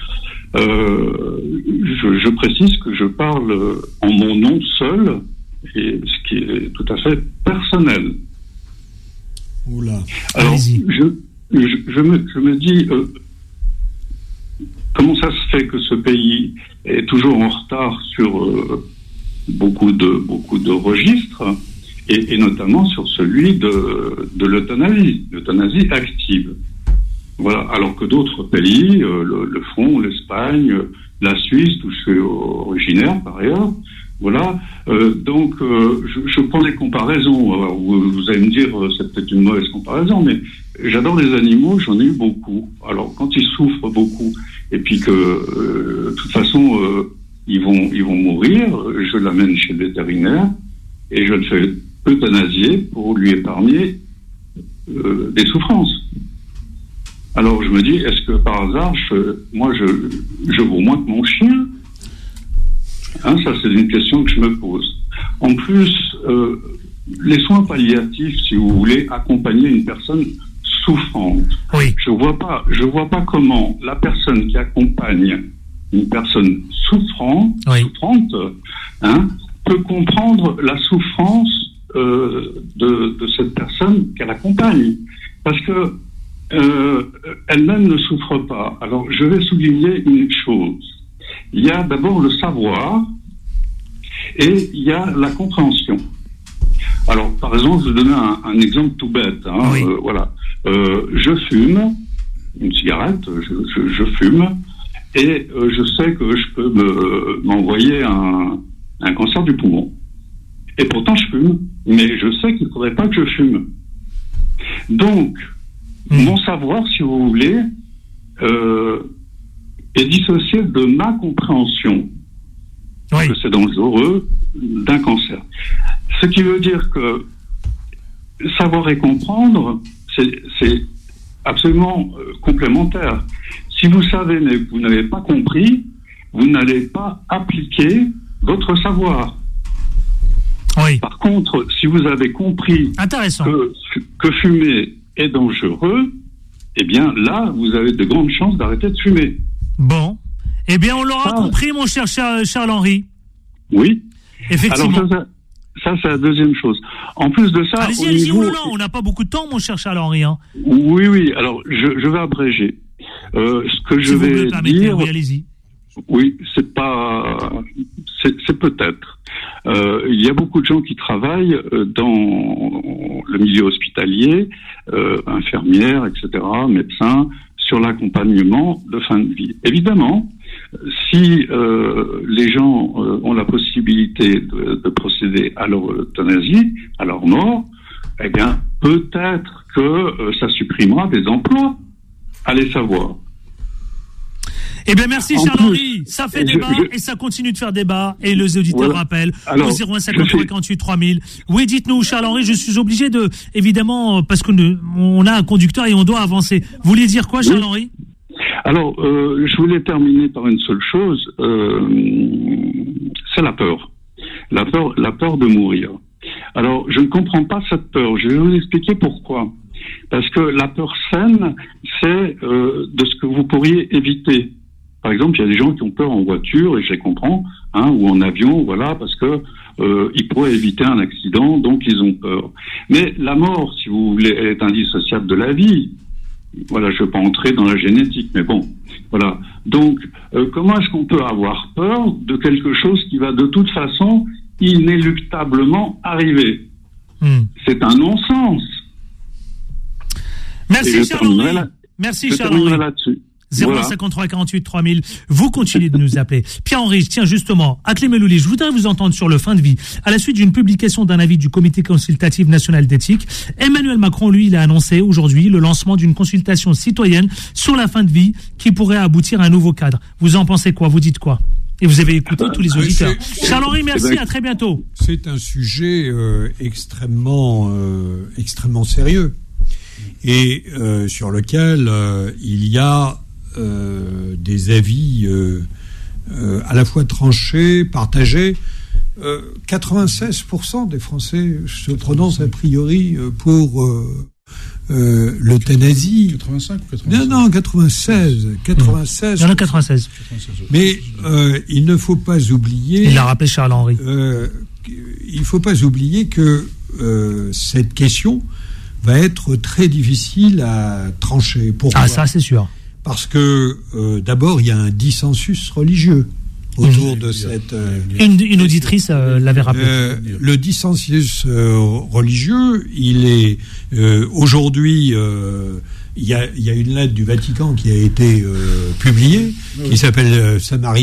Je précise que je parle en mon nom seul, et ce qui est tout à fait personnel. Oula. Alors, je me dis, comment ça se fait que ce pays est toujours en retard sur beaucoup de registres, et notamment sur celui de l'euthanasie active. Voilà, alors que d'autres pays le font, l'Espagne, la Suisse, d'où je suis originaire par ailleurs. Voilà, donc je prends des comparaisons. Alors, vous allez me dire, c'est peut-être une mauvaise comparaison, mais j'adore les animaux, j'en ai eu beaucoup. Alors quand ils souffrent beaucoup, et puis que de toute façon ils vont mourir, je l'amène chez le vétérinaire et je le fais euthanasier pour lui épargner des souffrances. Alors je me dis, est-ce que par hasard, je vaux moins que mon chien? Hein, ça c'est une question que je me pose. En plus, les soins palliatifs, si vous voulez, accompagner une personne souffrante. Oui. Je vois pas comment la personne qui accompagne une personne souffrante, hein, peut comprendre la souffrance de cette personne qu'elle accompagne, parce que elle-même ne souffre pas. Alors, je vais souligner une chose. Il y a d'abord le savoir et il y a la compréhension. Alors, par exemple, je vais donner un exemple tout bête. Hein, oui. Voilà. Je fume une cigarette, je fume, et je sais que je peux m'envoyer un cancer du poumon. Et pourtant, je fume, mais je sais qu'il ne faudrait pas que je fume. Donc, mon savoir, si vous voulez, est dissocié de ma compréhension que c'est dangereux d'un cancer. Ce qui veut dire que savoir et comprendre, c'est absolument complémentaire. Si vous savez mais que vous n'avez pas compris, vous n'allez pas appliquer votre savoir. Oui. Par contre, si vous avez compris que fumer est dangereux, eh bien là, vous avez de grandes chances d'arrêter de fumer. Bon. Eh bien, on l'aura compris, mon cher Charles-Henri. Oui. Effectivement. Alors ça, c'est la deuxième chose. En plus de ça... Allez-y, on n'a pas beaucoup de temps, mon cher Charles-Henri. Hein. Oui, alors je vais abréger. Ce que je vais dire... Oui, allez-y. Oui, c'est peut-être. Il y a beaucoup de gens qui travaillent dans le milieu hospitalier, infirmières, etc., médecins, sur l'accompagnement de fin de vie. Évidemment, si les gens ont la possibilité de procéder à leur euthanasie, à leur mort, eh bien, peut-être que ça supprimera des emplois. Allez savoir. Eh bien, merci Charles-Henri. Ça fait débat et ça continue de faire débat. Et les auditeurs rappellent au 01 53 48 3000. Oui, dites-nous, Charles-Henri, je suis obligé de, évidemment, parce que on a un conducteur et on doit avancer. Vous voulez dire quoi, Charles-Henri? Alors, je voulais terminer par une seule chose. C'est la peur. La peur de mourir. Alors, je ne comprends pas cette peur. Je vais vous expliquer pourquoi. Parce que la peur saine, c'est de ce que vous pourriez éviter. Par exemple, il y a des gens qui ont peur en voiture, et je les comprends, ou en avion, voilà, parce que ils pourraient éviter un accident, donc ils ont peur. Mais la mort, si vous voulez, elle est indissociable de la vie. Voilà, je ne veux pas entrer dans la génétique, mais bon, voilà. Donc, comment est-ce qu'on peut avoir peur de quelque chose qui va de toute façon inéluctablement arriver? C'est un non-sens. Merci Charles-Henri. Merci Charles-Henri. Là-dessus. 0153 48 3000. Vous continuez de nous appeler. Pierre-Henri, tiens justement, à Clémelouli, je voudrais vous entendre sur le fin de vie. À la suite d'une publication d'un avis du Comité consultatif national d'éthique, Emmanuel Macron, lui, il a annoncé aujourd'hui le lancement d'une consultation citoyenne sur la fin de vie qui pourrait aboutir à un nouveau cadre. Vous en pensez quoi? Vous dites quoi? Et vous avez écouté tous les auditeurs. Charles-Henri, merci, à très bientôt. C'est un sujet extrêmement sérieux et sur lequel il y a des avis à la fois tranchés, partagés. 96% des Français se prononcent a priori pour l'euthanasie. 85 ou 96? Non, 96. 96. Il y en a 96. Mais il ne faut pas oublier... Il l'a rappelé Charles-Henri. Il ne faut pas oublier que cette question va être très difficile à trancher. Pourquoi ? Ah, ça, c'est sûr. Parce que, d'abord, il y a un dissensus religieux autour de cette... Une auditrice l'avait rappelé. Le dissensus religieux, il est... aujourd'hui, il y a une lettre du Vatican qui a été publiée, qui s'appelle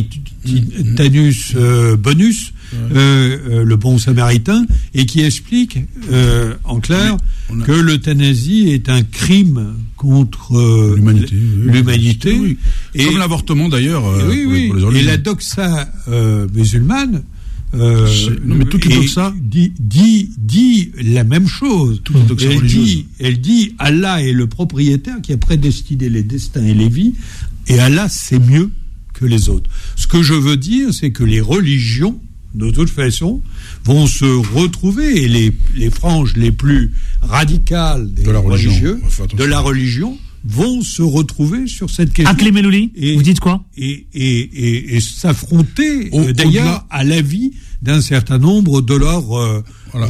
Samaritanus Bonus, le bon samaritain, et qui explique, en clair, que l'euthanasie est un crime contre l'humanité. Oui. Et comme l'avortement d'ailleurs. Oui. Pour les et la doxa musulmane mais toute la doxa dit la même chose. Elle dit Allah est le propriétaire qui a prédestiné les destins et les vies, et Allah c'est mieux que les autres. Ce que je veux dire, c'est que les religions, de toute façon, vont se retrouver, et les franges les plus radicales des religieux, de la religion, vont se retrouver sur cette question. À Clémelouli, vous dites quoi ? Et s'affronter, d'ailleurs, à l'avis d'un certain nombre de leurs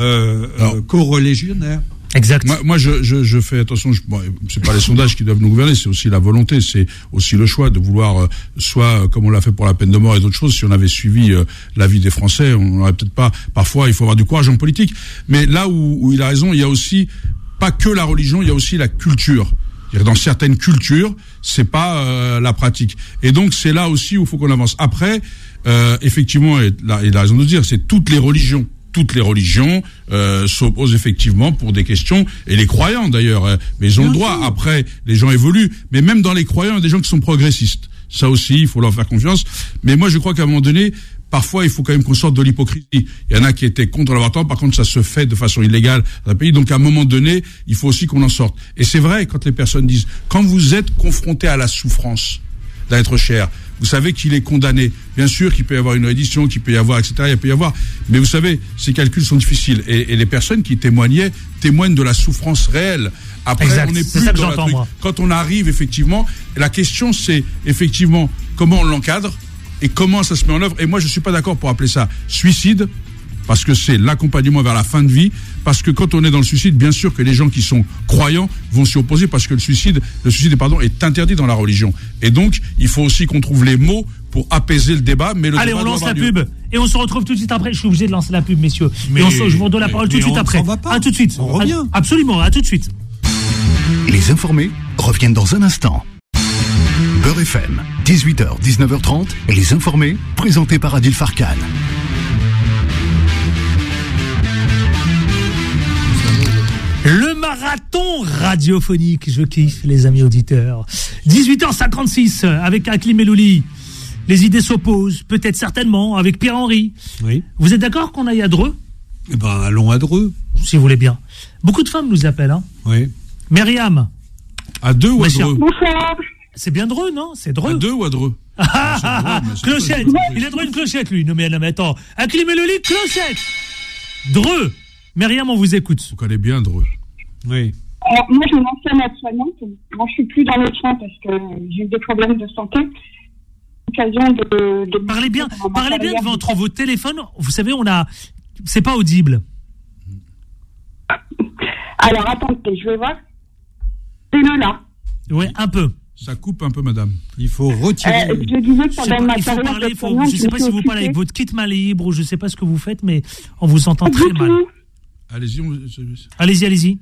co-religionnaires. Exact. Moi, je fais attention. C'est pas les sondages qui doivent nous gouverner, c'est aussi la volonté, c'est aussi le choix de vouloir, soit comme on l'a fait pour la peine de mort et d'autres choses. Si on avait suivi l'avis des Français, on n'aurait peut-être pas. Parfois, il faut avoir du courage en politique. Mais là où il a raison, il y a aussi pas que la religion, il y a aussi la culture. Dans certaines cultures, c'est pas la pratique. Et donc, c'est là aussi où il faut qu'on avance. Après, effectivement, il a raison de dire, c'est toutes les religions. Toutes les religions s'opposent effectivement pour des questions, et les croyants d'ailleurs, mais ils ont le droit. Après, les gens évoluent, mais même dans les croyants, il y a des gens qui sont progressistes. Ça aussi, il faut leur faire confiance. Mais moi, je crois qu'à un moment donné, parfois, il faut quand même qu'on sorte de l'hypocrisie. Il y en a qui étaient contre l'avortement, par contre, ça se fait de façon illégale dans un pays. Donc, à un moment donné, il faut aussi qu'on en sorte. Et c'est vrai, quand les personnes disent, quand vous êtes confronté à la souffrance d'être cher, vous savez qu'il est condamné. Bien sûr qu'il peut y avoir une réédition, qu'il peut y avoir, etc. Il peut y avoir. Mais vous savez, ces calculs sont difficiles. Et les personnes qui témoignent de la souffrance réelle. Après, exact. On n'est plus dans la truc. Quand on arrive, effectivement, la question, c'est effectivement comment on l'encadre et comment ça se met en œuvre. Et moi, je suis pas d'accord pour appeler ça suicide. parce que c'est l'accompagnement vers la fin de vie, parce que quand on est dans le suicide, bien sûr que les gens qui sont croyants vont s'y opposer, parce que le suicide est interdit dans la religion. Et donc, il faut aussi qu'on trouve les mots pour apaiser le débat. Mais allez, on lance la pub et on se retrouve tout de suite après. Je suis obligé de lancer la pub, messieurs. Je vous redonne la parole tout de suite après. À tout de suite. On revient. Absolument, à tout de suite. Les informés reviennent dans un instant. Beurre FM, 18h, 19h30, les informés, présentés par Adil Farkan. Le marathon radiophonique, je kiffe, les amis auditeurs. 18h56, avec Aklim Elouli. Les idées s'opposent, peut-être certainement, avec Pierre-Henri. Oui. Vous êtes d'accord qu'on aille à Dreux ? Eh ben, allons à Dreux. Si vous voulez bien. Beaucoup de femmes nous appellent, hein. Oui. Myriam. À Dreux ou à Dreux ? Bonsoir. C'est bien Dreux, non ? C'est Dreux. À Dreux ou à Dreux ? Clochette. Il a droit à une clochette, lui. Non, mais attends. Aklim Elouli, clochette. Dreux. Myriam, on vous écoute. On connaît bien Dreux. Oui. Alors, moi, je suis une ancienne aide-soignante. Moi, je suis plus dans le soin parce que j'ai eu des problèmes de santé. Occasion de parlez bien devant vos téléphones. Vous savez, c'est pas audible. Alors, attendez, je vais voir. C'est le là. Oui, un peu. Ça coupe un peu, madame. Il faut retirer. Je disais que pendant ma carrière je ne sais pas si vous parlez avec votre kit main libre ou je ne sais pas ce que vous faites, mais on vous entend très mal. Allez-y. Allez-y.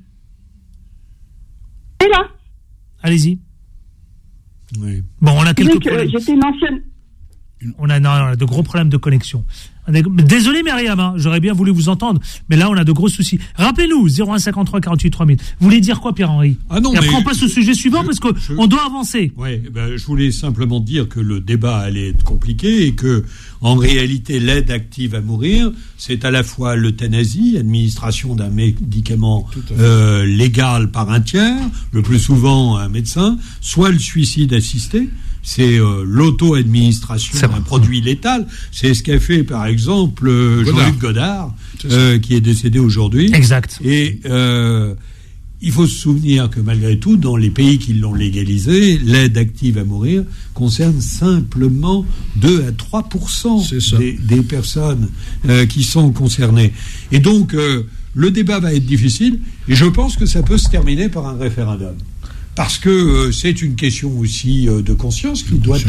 Et là. Allez-y. Oui. Bon, on a quelques problèmes. J'étais une ancienne. On a de gros problèmes de connexion. Désolé Myriam, hein, j'aurais bien voulu vous entendre, mais là on a de gros soucis. Rappelez-nous, 0153 48 3000. Vous voulez dire quoi, Pierre-Henri ? Non, et après on passe au sujet suivant parce qu'on doit avancer. Oui, je voulais simplement dire que le débat allait être compliqué et que, en réalité, l'aide active à mourir, c'est à la fois l'euthanasie, administration d'un médicament légal par un tiers, le plus souvent un médecin, soit le suicide assisté. C'est l'auto-administration d'un produit létal. C'est ce qu'a fait, par exemple, Jean-Luc Godard, qui est décédé aujourd'hui. Exact. Et il faut se souvenir que, malgré tout, dans les pays qui l'ont légalisé, l'aide active à mourir concerne simplement 2 à 3% des personnes qui sont concernées. Et donc, le débat va être difficile, et je pense que ça peut se terminer par un référendum. Parce que c'est une question aussi de conscience qui doit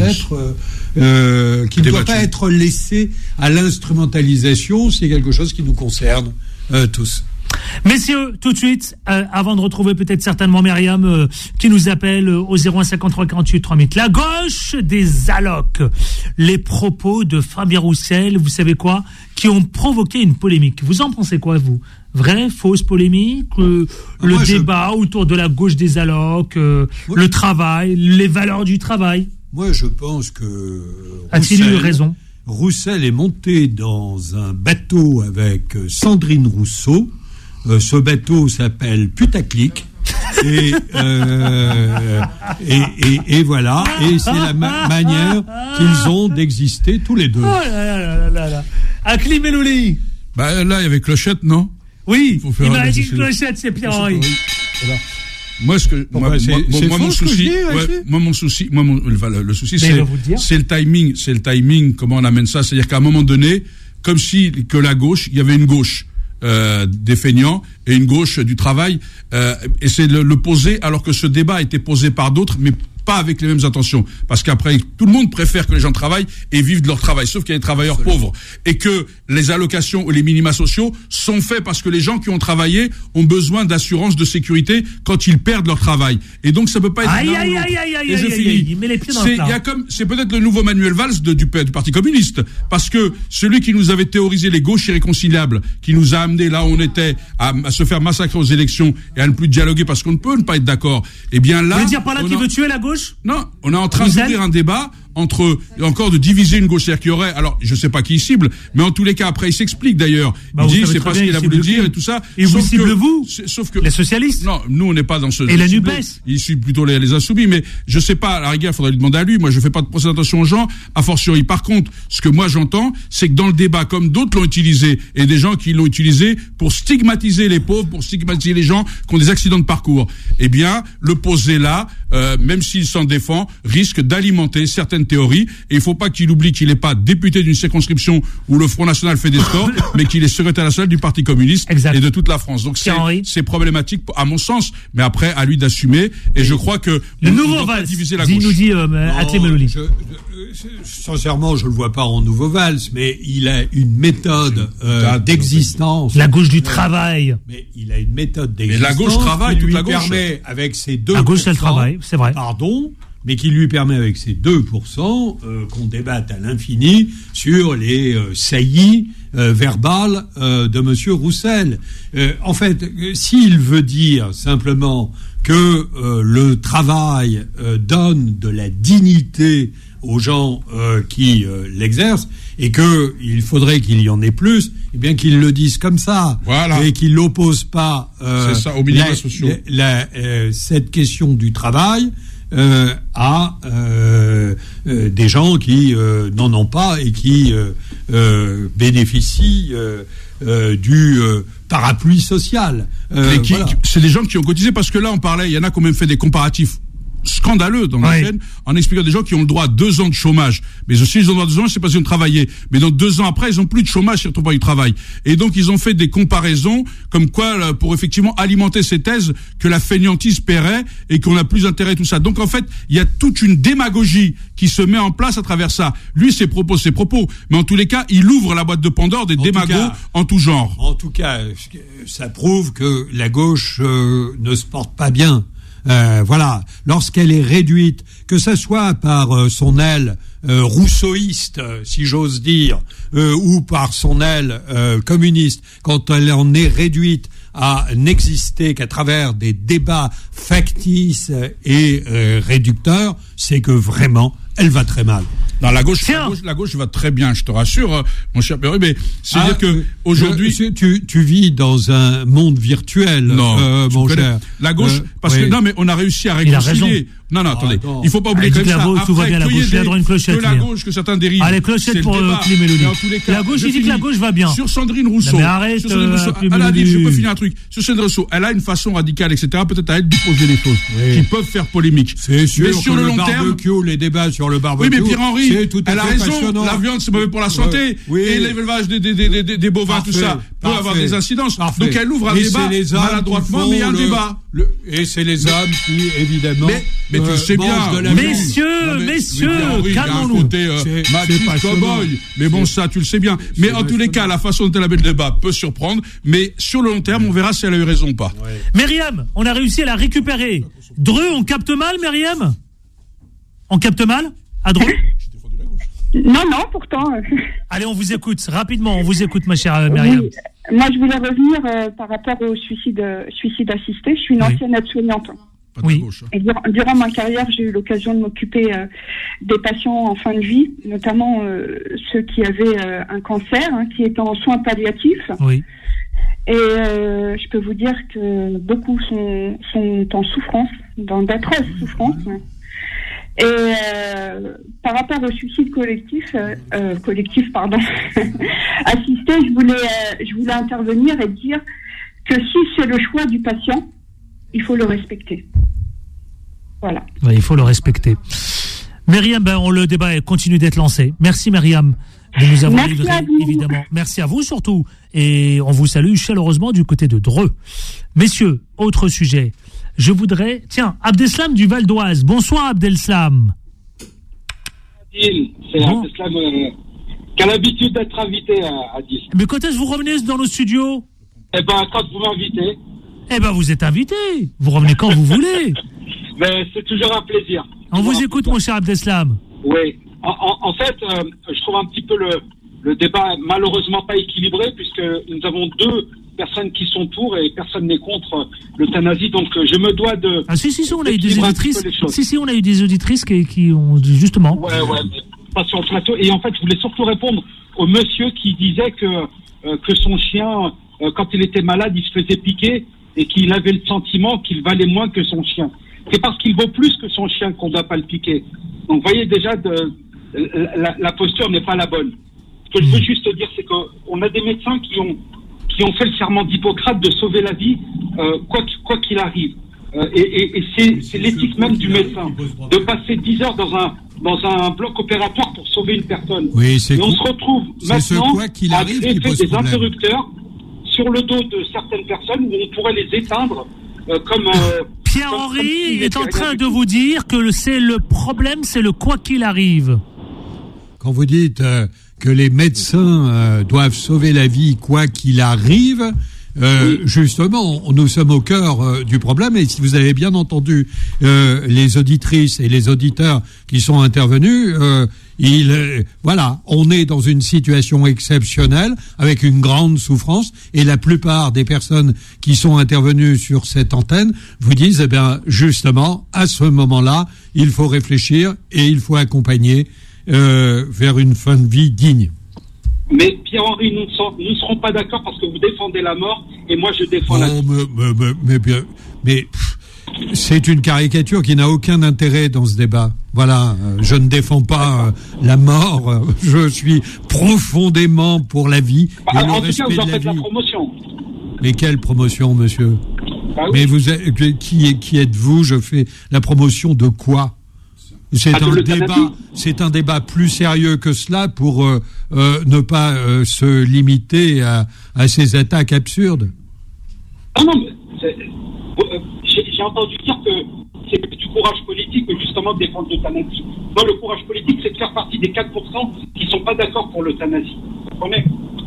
pas être laissée à l'instrumentalisation. C'est quelque chose qui nous concerne tous. Messieurs, tout de suite, avant de retrouver peut-être certainement Myriam qui nous appelle au 0153 48 3000. La gauche des allocs. Les propos de Fabien Roussel, vous savez quoi, qui ont provoqué une polémique. Vous en pensez quoi, vous ? Vraie, fausse polémique, le débat autour de la gauche des allocs, le travail, les valeurs du travail. Moi, je pense que a-t-il eu raison ? Roussel est monté dans un bateau avec Sandrine Rousseau. Ce bateau s'appelle Putaclic. Et voilà. Et c'est la manière qu'ils ont d'exister tous les deux. Oh là là. Aklim Elouli. Là, il y avait Clochette, non ? Oui, il m'a dit Clochette, c'est Pierre-Henri. Moi, le souci, c'est le timing, comment on amène ça. C'est-à-dire qu'à un moment donné, comme si que la gauche, il y avait une gauche des feignants et une gauche du travail, et c'est le poser, alors que ce débat a été posé par d'autres, mais pas avec les mêmes intentions, parce qu'après tout le monde préfère que les gens travaillent et vivent de leur travail, sauf qu'il y a des travailleurs pauvres, et que les allocations ou les minima sociaux sont faits parce que les gens qui ont travaillé ont besoin d'assurance de sécurité quand ils perdent leur travail, et donc ça peut pas être c'est peut-être le nouveau Manuel Valls du Parti communiste, parce que celui qui nous avait théorisé les gauches irréconciliables, qui nous a amené là où on était à se faire massacrer aux élections et à ne plus dialoguer parce qu'on ne peut ne pas être d'accord, et bien là, vous voulez dire par là qu'il veut tuer la gauche? Non, on est en train d'ouvrir un débat encore de diviser une gauche, c'est-à-dire qu'il y aurait, alors je sais pas qui il cible, mais en tous les cas après il s'explique d'ailleurs, il dit c'est pas ce qu'il a voulu dire et tout ça. Et vous ciblez vous, sauf que les socialistes. Non, nous on n'est pas dans ce. Et la NUPES. Il suit plutôt les insoumis, mais je sais pas, à la rigueur il faudrait lui demander à lui. Moi je fais pas de présentation aux gens, a fortiori. Par contre, ce que moi j'entends, c'est que dans le débat, comme d'autres l'ont utilisé, et des gens qui l'ont utilisé pour stigmatiser les pauvres, pour stigmatiser les gens qui ont des accidents de parcours, eh bien le poser là, même s'il s'en défend, risque d'alimenter certaines certaines théories, et il faut pas qu'il oublie qu'il n'est pas député d'une circonscription où le Front National fait des scores, mais qu'il est secrétaire national du Parti communiste et de toute la France. Donc c'est problématique à mon sens, mais après à lui d'assumer, et je crois que le nouveau Valls, diviser la gauche. nous dit Atlé Melouli. Sincèrement, je le vois pas en nouveau Valls, mais il a une méthode d'existence. La gauche du travail. Mais il a une méthode d'existence. Mais la gauche travaille, qui lui toute la gauche. permet avec ses 2%. La gauche, elle travaille, c'est vrai. Pardon, mais qui lui permet avec ces 2% qu'on débatte à l'infini sur les saillies verbales de Monsieur Roussel. En fait, s'il veut dire simplement que le travail donne de la dignité aux gens qui l'exercent et que il faudrait qu'il y en ait plus, eh bien qu'il le dise comme ça, voilà. Et qu'il n'oppose pas c'est ça, aux minima sociaux. Cette question du travail à des gens qui n'en ont pas et qui bénéficient du parapluie social. Voilà. C'est des gens qui ont cotisé, parce que là on parlait, il y en a qui ont même fait des comparatifs scandaleux dans la chaîne, en expliquant des gens qui ont le droit à 2 ans de chômage. Mais aussi, ils ont le droit à 2 ans, je sais pas s'ils ont travaillé. Mais dans 2 ans après, ils ont plus de chômage, ils retrouvent pas du travail. Et donc, ils ont fait des comparaisons, comme quoi, pour effectivement alimenter ces thèses, que la fainéantise paierait, et qu'on a plus intérêt, tout ça. Donc, en fait, il y a toute une démagogie qui se met en place à travers ça. Lui, ses propos. Mais en tous les cas, il ouvre la boîte de Pandore des démagos en tout genre. En tout cas, ça prouve que la gauche ne se porte pas bien. Voilà, lorsqu'elle est réduite, que ça soit par son aile rousseauiste, si j'ose dire, ou par son aile communiste, quand elle en est réduite à n'exister qu'à travers des débats factices et réducteurs, c'est que vraiment, elle va très mal. Non, la gauche va très bien, je te rassure, mon cher Perru, mais c'est-à-dire que aujourd'hui, tu vis dans un monde virtuel, mon cher. La gauche, parce que non, mais on a réussi à réconcilier. Non, attendez. Il faut pas oublier que tout va bien, la gauche, il a droit à une clochette. Que la gauche, que certains dérivent. Allez, clochette pour Clé Mélodie. La gauche, il dit que la gauche va bien. Sur Sandrine Rousseau. Mais arrête, elle a dit, je peux finir un truc. Sur Sandrine Rousseau, elle a une façon radicale, etc., peut-être à elle de poser des choses qui peuvent faire polémique. C'est sûr. Mais sur le long terme. Les débats sur le barbecue. Oui, mais Pierre-Henri, elle a raison. Passionnant. La viande, c'est mauvais pour la santé. Et l'élevage des bovins, tout ça, peut avoir des incidences. Donc elle ouvre un débat maladroitement, mais il y a un débat. Et c'est les hommes qui, évidemment, mais tu sais bien, messieurs, calmons-nous. Mais bon, ça, tu le sais bien. Mais en tous les cas, la façon dont elle a mis le débat peut surprendre. Mais sur le long terme, on verra si elle a eu raison ou pas. Myriam, on a réussi à la récupérer. Dreux, on capte mal, Myriam? On capte mal à Dreux? Non, pourtant. Allez, on vous écoute rapidement. On vous écoute, ma chère Myriam. Oui. Moi, je voulais revenir par rapport au suicide assisté. Je suis une ancienne aide-soignante. Oui. Et durant ma carrière, j'ai eu l'occasion de m'occuper des patients en fin de vie, notamment ceux qui avaient un cancer, qui étaient en soins palliatifs. Oui. Et je peux vous dire que beaucoup sont en souffrance, dans d'atroces souffrances. Et par rapport au suicide collectif, assisté, je voulais intervenir et dire que si c'est le choix du patient, il faut le respecter. Voilà. Oui, il faut le respecter. Myriam, le débat continue d'être lancé. Merci Myriam de nous avoir livré, évidemment. Merci à vous surtout. Et on vous salue chaleureusement du côté de Dreux. Messieurs, autre sujet. Je voudrais... Tiens, Abdeslam du Val d'Oise. Bonsoir Abdeslam. C'est Abdeslam qui a l'habitude d'être invité à 10. Mais quand est-ce que vous revenez dans nos studios? Quand vous m'invitez. Vous êtes invité. Vous revenez quand vous voulez. Mais c'est toujours un plaisir. On vous écoute, mon cher Abdeslam. Oui. En fait, je trouve un petit peu le débat malheureusement pas équilibré, puisque nous avons 2 personnes qui sont pour et personne n'est contre l'euthanasie. Donc je me dois de... Ah si, on a eu des auditrices. Si, on a eu des auditrices qui ont dit justement... Ouais, pas sur le plateau. Et en fait, je voulais surtout répondre au monsieur qui disait que son chien, quand il était malade, il se faisait piquer et qu'il avait le sentiment qu'il valait moins que son chien. C'est parce qu'il vaut plus que son chien qu'on ne doit pas le piquer. Donc vous voyez déjà, la posture n'est pas la bonne. Ce que je veux juste dire, c'est qu'on a des médecins qui ont fait le serment d'Hippocrate de sauver la vie, quoi qu'il arrive. Et c'est l'éthique même du médecin. De passer 10 heures dans un bloc opératoire pour sauver une personne. Oui, et on se retrouve maintenant quoi qu'il arrive, à greffer des interrupteurs sur le dos de certaines personnes où on pourrait les éteindre comme... Pierre-Henri est en train de vous dire que le problème, c'est le quoi qu'il arrive. Quand vous dites que les médecins doivent sauver la vie quoi qu'il arrive, justement, nous sommes au cœur du problème. Et si vous avez bien entendu les auditrices et les auditeurs qui sont intervenus, voilà, on est dans une situation exceptionnelle avec une grande souffrance. Et la plupart des personnes qui sont intervenues sur cette antenne vous disent, eh bien, justement, à ce moment-là, il faut réfléchir et il faut accompagner vers une fin de vie digne. Mais Pierre-Henri, nous ne serons pas d'accord parce que vous défendez la mort et moi je défends la vie. Mais c'est une caricature qui n'a aucun intérêt dans ce débat. Voilà, je ne défends pas la mort, je suis profondément pour la vie et le respect de la vie. En tout cas, vous en faites la promotion. Mais quelle promotion, monsieur ? Oui. Mais qui êtes-vous ? Je fais la promotion de quoi ? C'est un débat plus sérieux que cela pour ne pas se limiter à ces attaques absurdes. Non, mais j'ai entendu dire que c'est du courage politique justement de défendre l'euthanasie. Non, le courage politique, c'est de faire partie des 4% qui ne sont pas d'accord pour l'euthanasie. Vous comprenez ?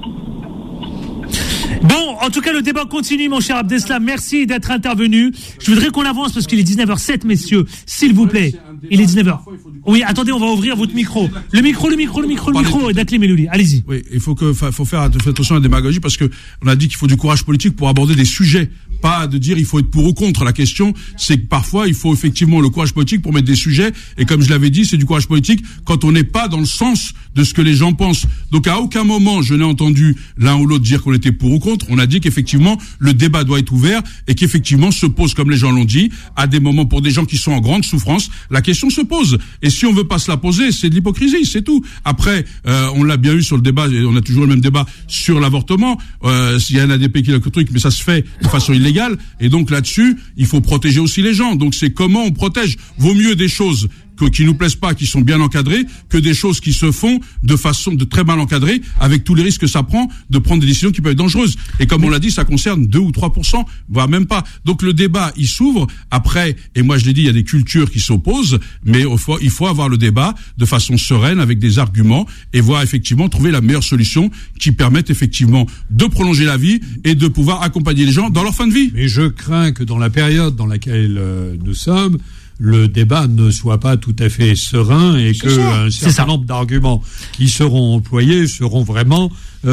Bon, en tout cas, le débat continue, mon cher Abdeslam. Merci d'être intervenu. Je voudrais qu'on avance parce qu'il est 19h07, messieurs. S'il vous plaît. Il est 19h. Oui, attendez, on va ouvrir votre micro. Le micro d'Aklim Elouli. Allez-y. Oui, il faut faire attention à la démagogie parce que on a dit qu'il faut du courage politique pour aborder des sujets. Pas de dire il faut être pour ou contre. La question, c'est que parfois, il faut effectivement le courage politique pour mettre des sujets. Et comme je l'avais dit, c'est du courage politique quand on n'est pas dans le sens de ce que les gens pensent. Donc, à aucun moment, je n'ai entendu l'un ou l'autre dire qu'on était pour ou contre. On a dit qu'effectivement, le débat doit être ouvert et qu'effectivement se pose, comme les gens l'ont dit, à des moments pour des gens qui sont en grande souffrance. La question se pose. Et si on veut pas se la poser, c'est de l'hypocrisie, c'est tout. Après, on l'a bien eu sur le débat, et on a toujours le même débat sur l'avortement. Il y a un ADP qui a le truc, mais ça se fait de façon illégale. Et donc là-dessus, il faut protéger aussi les gens. Donc c'est comment on protège. Vaut mieux des choses qui nous plaisent pas, qui sont bien encadrées, que des choses qui se font de façon de très mal encadrées, avec tous les risques que ça prend de prendre des décisions qui peuvent être dangereuses. Et comme on l'a dit, ça concerne 2 ou 3%, voire même pas. Donc le débat, il s'ouvre. Après, et moi je l'ai dit, il y a des cultures qui s'opposent, mais il faut avoir le débat de façon sereine, avec des arguments, et voir effectivement trouver la meilleure solution qui permette effectivement de prolonger la vie et de pouvoir accompagner les gens dans leur fin de vie. Mais je crains que dans la période dans laquelle nous sommes, le débat ne soit pas tout à fait serein et qu'un certain nombre d'arguments qui seront employés seront vraiment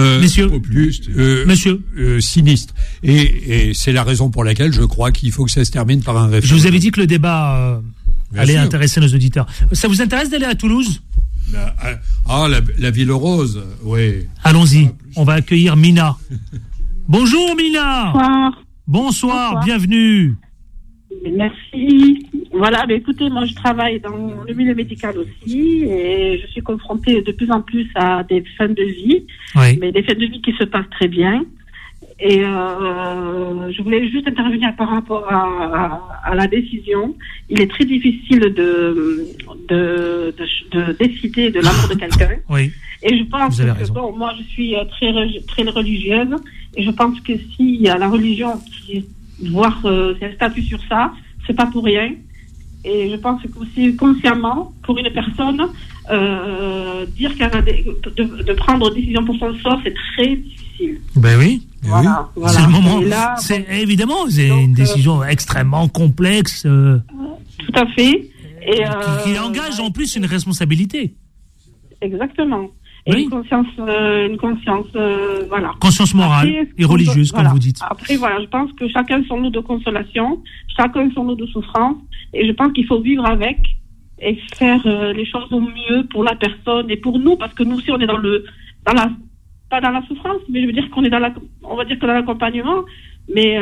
sinistres. Et c'est la raison pour laquelle je crois qu'il faut que ça se termine par un référendum. Je vous avais dit que le débat allait intéresser nos auditeurs. Ça vous intéresse d'aller à Toulouse ? La Ville Rose, oui. Allons-y, on va accueillir Mina. Bonjour Mina. Bonsoir, bienvenue. Merci. Voilà, mais écoutez, moi je travaille dans le milieu médical aussi et je suis confrontée de plus en plus à des fins de vie, mais des fins de vie qui se passent très bien. Et je voulais juste intervenir par rapport à la décision. Il est très difficile de décider de l'amour de quelqu'un. Oui. Et je pense que moi je suis très religieuse et je pense que s'il y a la religion qui voir un statut sur ça, c'est pas pour rien. Et je pense qu'aussi consciemment, pour une personne, dire qu'elle a de prendre une décision pour son sort, c'est très difficile. Ben oui. Voilà. C'est le moment. Là, évidemment, c'est une décision extrêmement complexe. Tout à fait. Et qui engage en plus une responsabilité. Exactement. Et une conscience, voilà. Conscience morale et religieuse, comme vous dites. Après, voilà, je pense que chacun son lot de consolation, chacun son lot de souffrance, et je pense qu'il faut vivre avec et faire les choses au mieux pour la personne et pour nous, parce que nous aussi on est pas dans la souffrance, mais je veux dire qu'on est on va dire que dans l'accompagnement, mais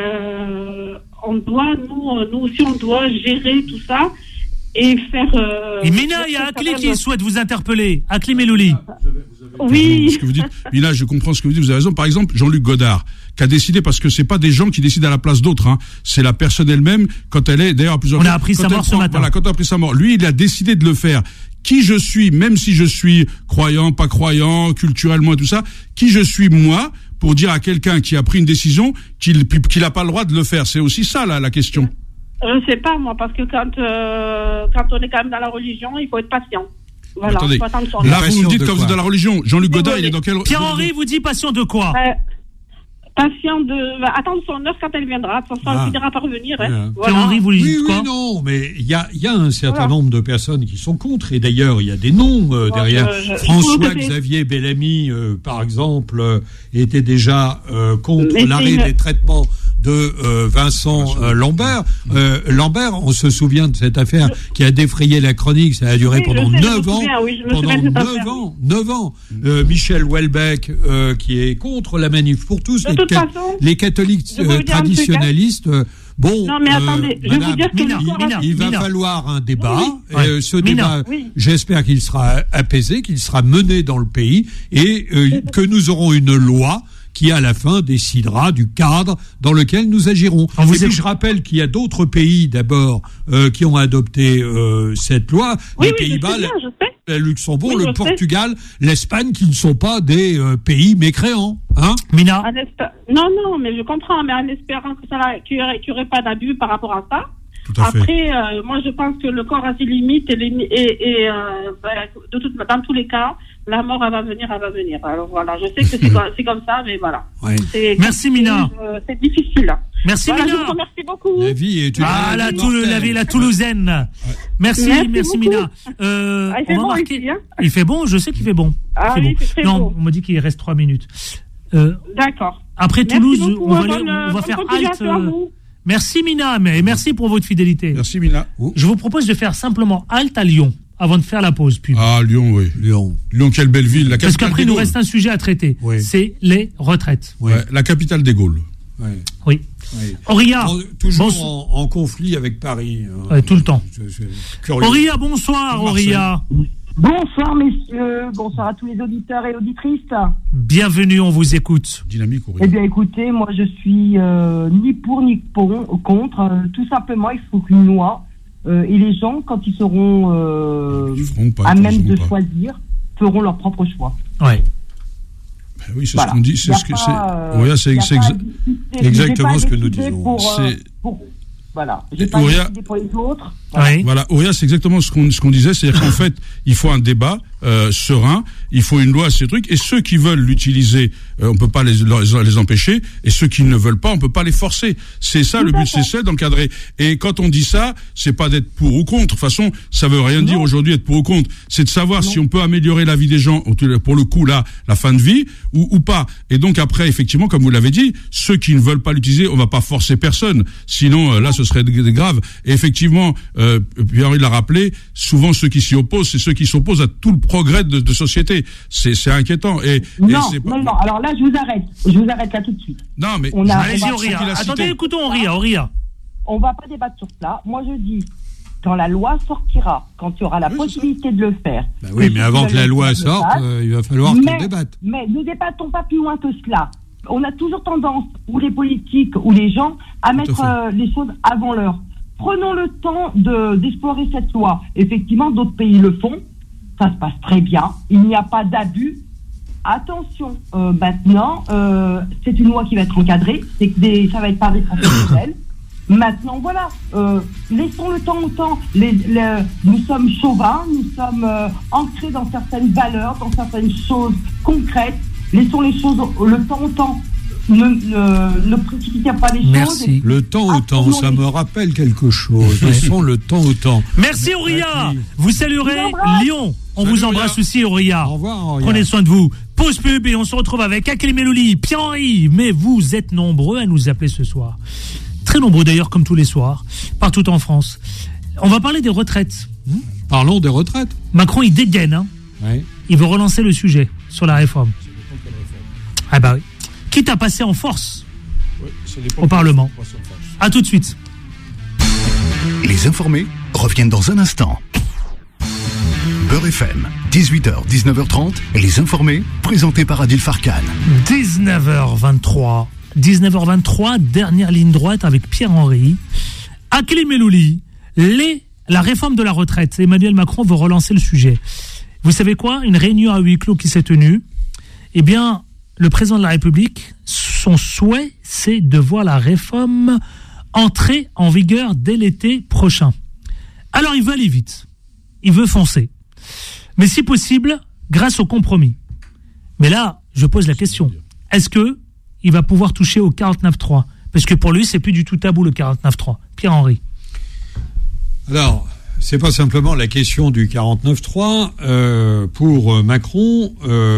nous aussi on doit gérer tout ça. Et faire. Et Mina, il y a Akli qui souhaite vous interpeller. Akli Melouli. Oui. Ce que vous dites. Mina, je comprends ce que vous dites, vous avez raison. Par exemple, Jean-Luc Godard, qui a décidé, parce que c'est pas des gens qui décident à la place d'autres, hein. C'est la personne elle-même, quand elle est, d'ailleurs, à plusieurs fois. On a appris sa mort ce matin. Voilà, quand on a appris sa mort. Lui, il a décidé de le faire. Qui je suis, même si je suis croyant, pas croyant, culturellement et tout ça, qui je suis moi, pour dire à quelqu'un qui a pris une décision qu'il n'a pas le droit de le faire. C'est aussi ça, la question. Je sais pas, moi, parce que quand on est quand même dans la religion, il faut être patient. Voilà. Attendez, là, vous me dites quand vous êtes dans la religion. Jean-Luc Godard, il est dans quelle... Pierre-Henri vous dit patient de quoi? Patient de attendre son heure quand elle viendra. De toute façon, elle finira par revenir. Hein. Voilà. Pierre-Henri, vous lui dites quoi? Oui, non, mais il y a un certain nombre de personnes qui sont contre, et d'ailleurs, il y a des noms derrière. François-Xavier Bellamy, par exemple, était déjà contre l'arrêt des traitements de Vincent Lambert. Lambert, on se souvient de cette affaire qui a défrayé la chronique, ça a duré pendant 9 ans. Pendant 9 ans. Michel Houellebecq, qui est contre la manif pour tous, les catholiques traditionnalistes. Bon, non, mais attendez, je vais vous dire que il va falloir un débat. Ce débat, j'espère qu'il sera apaisé, qu'il sera mené dans le pays, et que nous aurons une loi qui à la fin décidera du cadre dans lequel nous agirons. Et puis je rappelle qu'il y a d'autres pays d'abord qui ont adopté cette loi, les Pays-Bas, le Luxembourg, le Portugal, l'Espagne, qui ne sont pas des pays mécréants. Hein, Mina? Non, mais je comprends, mais en espérant que qu'il n'y aurait pas d'abus par rapport à ça. Après, moi je pense que le corps a ses limites et dans tous les cas, la mort elle va venir. Alors voilà, je sais que c'est comme ça, mais voilà. Ouais. Merci Mina. C'est difficile. Merci Mina. Je vous remercie beaucoup. La vie est la Toulousaine. Ouais. Merci Mina. Il fait bon ici, hein. Il fait bon, je sais qu'il fait bon. Il fait très bon. On me dit qu'il reste 3 minutes. D'accord. Après Toulouse, on va faire halte. Merci Mina, mais merci pour votre fidélité. Merci Mina. Je vous propose de faire simplement halte à Lyon avant de faire la pause pub. Ah, Lyon, oui. Lyon, quelle belle ville. Parce qu'après, il nous reste un sujet à traiter. Oui. C'est les retraites. Oui. La capitale des Gaules. Oui. Auria, toujours en conflit avec Paris. Tout le temps. Auria, bonsoir, Auria. Bonsoir messieurs, bonsoir à tous les auditeurs et auditrices. Bienvenue, on vous écoute. Dynamique, Auria. Eh bien écoutez, moi je suis ni pour ni contre. Tout simplement, il faut qu'une loi et les gens, quand ils seront à même de choisir, feront leur propre choix. Ouais. Ben oui, c'est ce qu'on dit. C'est ce que c'est. C'est exactement ce que nous disons. Voilà. J'ai pas décidé pour les autres. Voilà, Auria, c'est exactement ce qu'on disait, c'est-à-dire qu'en fait, il faut un débat serein, il faut une loi, ces trucs, et ceux qui veulent l'utiliser, on peut pas les empêcher, et ceux qui ne veulent pas, on peut pas les forcer. C'est ça le but, c'est ça d'encadrer. Et quand on dit ça, c'est pas d'être pour ou contre. De toute façon, ça veut rien dire aujourd'hui être pour ou contre. C'est de savoir si on peut améliorer la vie des gens, pour le coup là, la fin de vie, ou pas. Et donc après, effectivement, comme vous l'avez dit, ceux qui ne veulent pas l'utiliser, on va pas forcer personne. Sinon, là, ce serait grave. Et effectivement, Pierre-Henri l'a rappelé, souvent ceux qui s'y opposent, c'est ceux qui s'opposent à tout le progrès de société. C'est inquiétant. Non, alors là, je vous arrête là tout de suite. Non, mais allez-y, Auria. Attendez, écoutons Auria. On va pas débattre sur cela. Moi, je dis, quand la loi sortira, quand il y aura la possibilité de le faire. Bah oui, mais avant que la loi sorte, il va falloir qu'on débatte. Mais ne débattons pas plus loin que cela. On a toujours tendance, ou les politiques, ou les gens, à mettre les choses avant l'heure. Prenons le temps d'explorer cette loi. Effectivement, d'autres pays le font. Ça se passe très bien. Il n'y a pas d'abus. Attention, maintenant, c'est une loi qui va être encadrée. Ça va être par des professionnels. Maintenant, voilà. Laissons le temps au temps. Nous sommes chauvins, nous sommes ancrés dans certaines valeurs, dans certaines choses concrètes. Laissons les choses le temps au temps. Ne précipitez pas les choses. Le temps au temps, ça me rappelle quelque chose. Laissons le temps au temps. Merci Auria. Vous saluerez Lyon. On vous embrasse aussi Auria. Au revoir Auria. Prenez soin de vous. Pause pub et on se retrouve avec Akelim Elouli, Pierre-Henri. Mais vous êtes nombreux à nous appeler ce soir. Très nombreux d'ailleurs, comme tous les soirs, partout en France. On va parler des retraites. Parlons des retraites. Macron, il dégaine. Hein. Oui. Il veut relancer le sujet sur la réforme. Ah bah oui. Quitte à passer en force au Parlement. A tout de suite. Les informés reviennent dans un instant. Beurre FM, 18h, 19h30, Les Informés, présentés par Adil Farkan. 19h23, dernière ligne droite avec Pierre-Henri. Akli Melouli, la réforme de la retraite. Emmanuel Macron veut relancer le sujet. Vous savez quoi? Une réunion à huis clos qui s'est tenue. Eh bien, le président de la République, son souhait, c'est de voir la réforme entrer en vigueur dès l'été prochain. Alors, il veut aller vite. Il veut foncer. Mais si possible, grâce au compromis. Mais là, je pose la question. Est-ce que il va pouvoir toucher au 49.3? Parce que pour lui, c'est plus du tout tabou, le 49.3. Pierre-Henri. Alors, c'est pas simplement la question du 49.3. Pour Macron,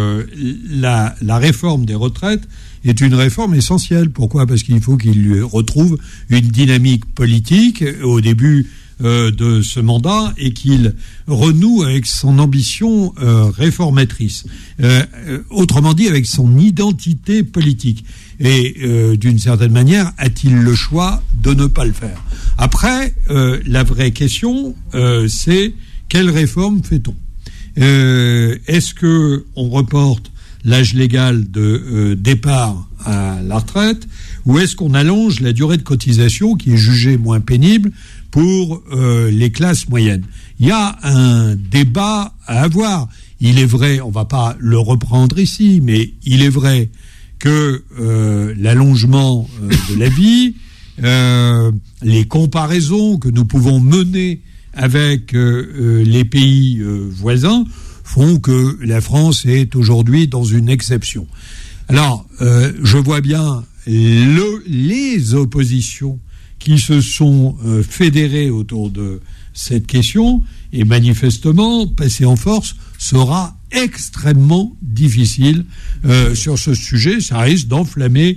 la réforme des retraites est une réforme essentielle. Pourquoi? Parce qu'il faut qu'il retrouve une dynamique politique au début de ce mandat et qu'il renoue avec son ambition réformatrice. Autrement dit, avec son identité politique. Et d'une certaine manière, a-t-il le choix de ne pas le faire? Après, la vraie question, c'est quelle réforme fait-on? Est-ce que on reporte l'âge légal de départ à la retraite, ou est-ce qu'on allonge la durée de cotisation qui est jugée moins pénible pour les classes moyennes? Il y a un débat à avoir. Il est vrai, on va pas le reprendre ici, mais il est vrai que l'allongement de la vie, les comparaisons que nous pouvons mener avec les pays voisins font que la France est aujourd'hui dans une exception. Alors, je vois bien les oppositions qui se sont fédérées autour de cette question, et manifestement, passer en force sera extrêmement difficile sur ce sujet. Ça risque d'enflammer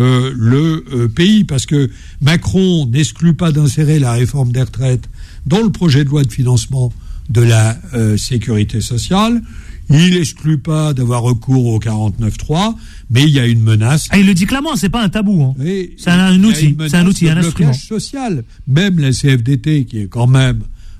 le pays, parce que Macron n'exclut pas d'insérer la réforme des retraites dans le projet de loi de financement de la sécurité sociale. Il n'exclut pas d'avoir recours au 49.3, mais il y a une menace. Ah, il le dit clairement, c'est pas un tabou. Hein. C'est un outil, un instrument social. Même la CFDT, qui est quand même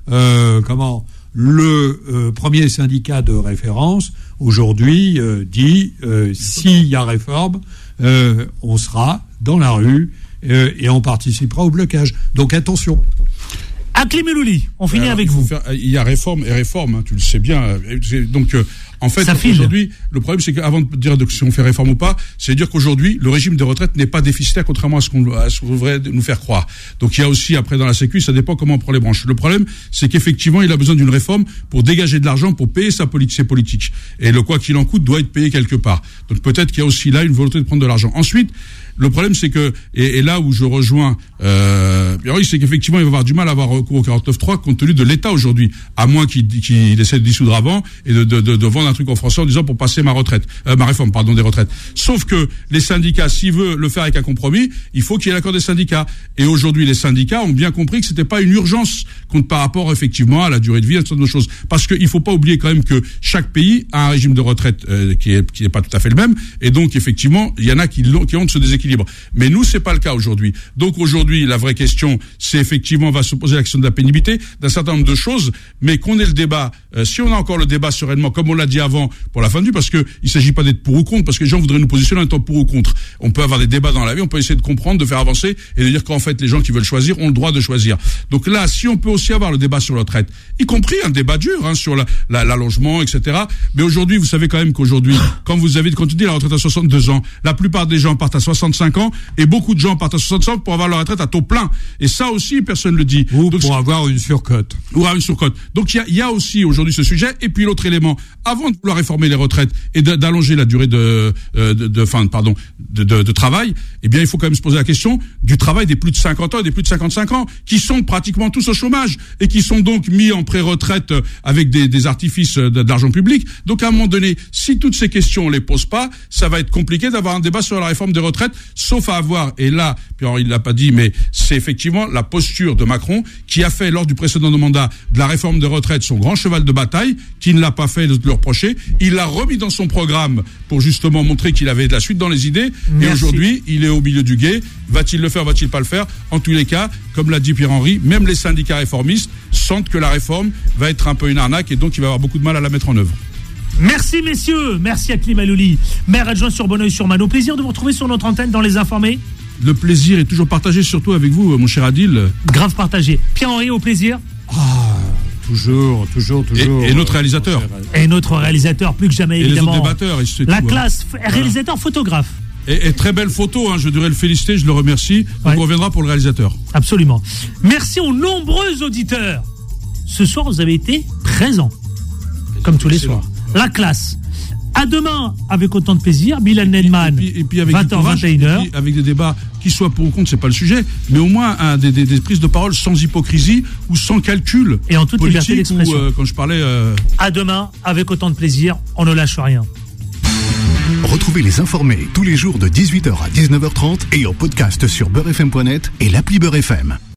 le premier syndicat de référence, aujourd'hui dit s'il y a réforme, on sera dans la rue et on participera au blocage. Donc attention. Akli Melouli, on finit avec vous. Il y a réforme et réforme, hein, tu le sais bien. Donc, en fait, aujourd'hui, le problème, c'est qu'avant de dire si on fait réforme ou pas, c'est de dire qu'aujourd'hui, le régime de retraite n'est pas déficitaire, contrairement à ce qu'on devrait nous faire croire. Donc, il y a aussi, après, dans la Sécu, ça dépend comment on prend les branches. Le problème, c'est qu'effectivement, il a besoin d'une réforme pour dégager de l'argent, pour payer ses politiques. Et le quoi qu'il en coûte doit être payé quelque part. Donc, peut-être qu'il y a aussi là une volonté de prendre de l'argent. Ensuite, le problème, c'est que, et là où je rejoins Pierre-Henri, c'est qu'effectivement, il va avoir du mal à avoir recours au 49.3 compte tenu de l'État aujourd'hui, à moins qu'il essaie de dissoudre avant et de vendre un truc en français en disant pour passer ma réforme des retraites. Sauf que les syndicats, s'il veut le faire avec un compromis, il faut qu'il y ait l'accord des syndicats. Et aujourd'hui, les syndicats ont bien compris que c'était pas une urgence par rapport effectivement à la durée de vie, à ce genre de choses. Parce qu'il faut pas oublier quand même que chaque pays a un régime de retraite qui est pas tout à fait le même. Et donc, effectivement, il y en a qui ont de ce déséquilibre. Mais nous, c'est pas le cas aujourd'hui. Donc aujourd'hui, la vraie question, c'est effectivement, on va se poser la question de la pénibilité, d'un certain nombre de choses, mais qu'on ait le débat, si on a encore le débat sereinement, comme on l'a dit avant, pour la fin du, parce que il s'agit pas d'être pour ou contre, parce que les gens voudraient nous positionner en étant pour ou contre. On peut avoir des débats dans la vie, on peut essayer de comprendre, de faire avancer, et de dire qu'en fait, les gens qui veulent choisir ont le droit de choisir. Donc là, si on peut aussi avoir le débat sur la retraite, y compris un débat dur, sur l'allongement, etc. Mais aujourd'hui, vous savez quand même qu'aujourd'hui, quand tu dis la retraite à 62 ans, la plupart des gens partent à 65 ans, et beaucoup de gens partent à 65 ans pour avoir leur retraite à taux plein. Et ça aussi, personne ne le dit. Ou donc, pour avoir une surcote. Donc il y a aussi aujourd'hui ce sujet. Et puis l'autre élément, avant de vouloir réformer les retraites et d'allonger la durée de travail, eh bien il faut quand même se poser la question du travail des plus de 50 ans et des plus de 55 ans, qui sont pratiquement tous au chômage et qui sont donc mis en pré-retraite avec des artifices d'argent public. Donc à un moment donné, si toutes ces questions on les pose pas, ça va être compliqué d'avoir un débat sur la réforme des retraites, sauf à avoir, et là, Pierre-Henri ne l'a pas dit, mais c'est effectivement la posture de Macron qui a fait lors du précédent mandat de la réforme des retraites son grand cheval de bataille, qui ne l'a pas fait de leur prochain reproché. Il l'a remis dans son programme pour justement montrer qu'il avait de la suite dans les idées. Merci. Et aujourd'hui, il est au milieu du gué. Va-t-il le faire, va-t-il pas le faire? En tous les cas, comme l'a dit Pierre-Henri, même les syndicats réformistes sentent que la réforme va être un peu une arnaque et donc il va avoir beaucoup de mal à la mettre en œuvre. Merci messieurs, merci à Clim Alouli, maire adjoint sur Bonneuil-sur-Marne. Au plaisir de vous retrouver sur notre antenne dans Les Informés. Le plaisir est toujours partagé, surtout avec vous, mon cher Adil. Grave partagé. Pierre-Henri, au plaisir. Toujours. Et notre réalisateur. Et notre réalisateur, plus que jamais, évidemment. Et les autres débatteurs. La classe, réalisateur, photographe. Et très belle photo, je devrais le féliciter, je le remercie. On reviendra pour le réalisateur. Absolument. Merci aux nombreux auditeurs. Ce soir, vous avez été présents, comme tous les soirs. La classe. À demain, avec autant de plaisir. Bilal Nelman, et puis avec 20h, 21h. Avec des débats qui soient pour ou contre, c'est pas le sujet, mais au moins des prises de parole sans hypocrisie ou sans calcul. Et en toute liberté d'expression. Quand je parlais. À demain, avec autant de plaisir. On ne lâche rien. Retrouvez Les Informés tous les jours de 18h à 19h30 et en podcast sur beurrefm.net et l'appli Beurre FM.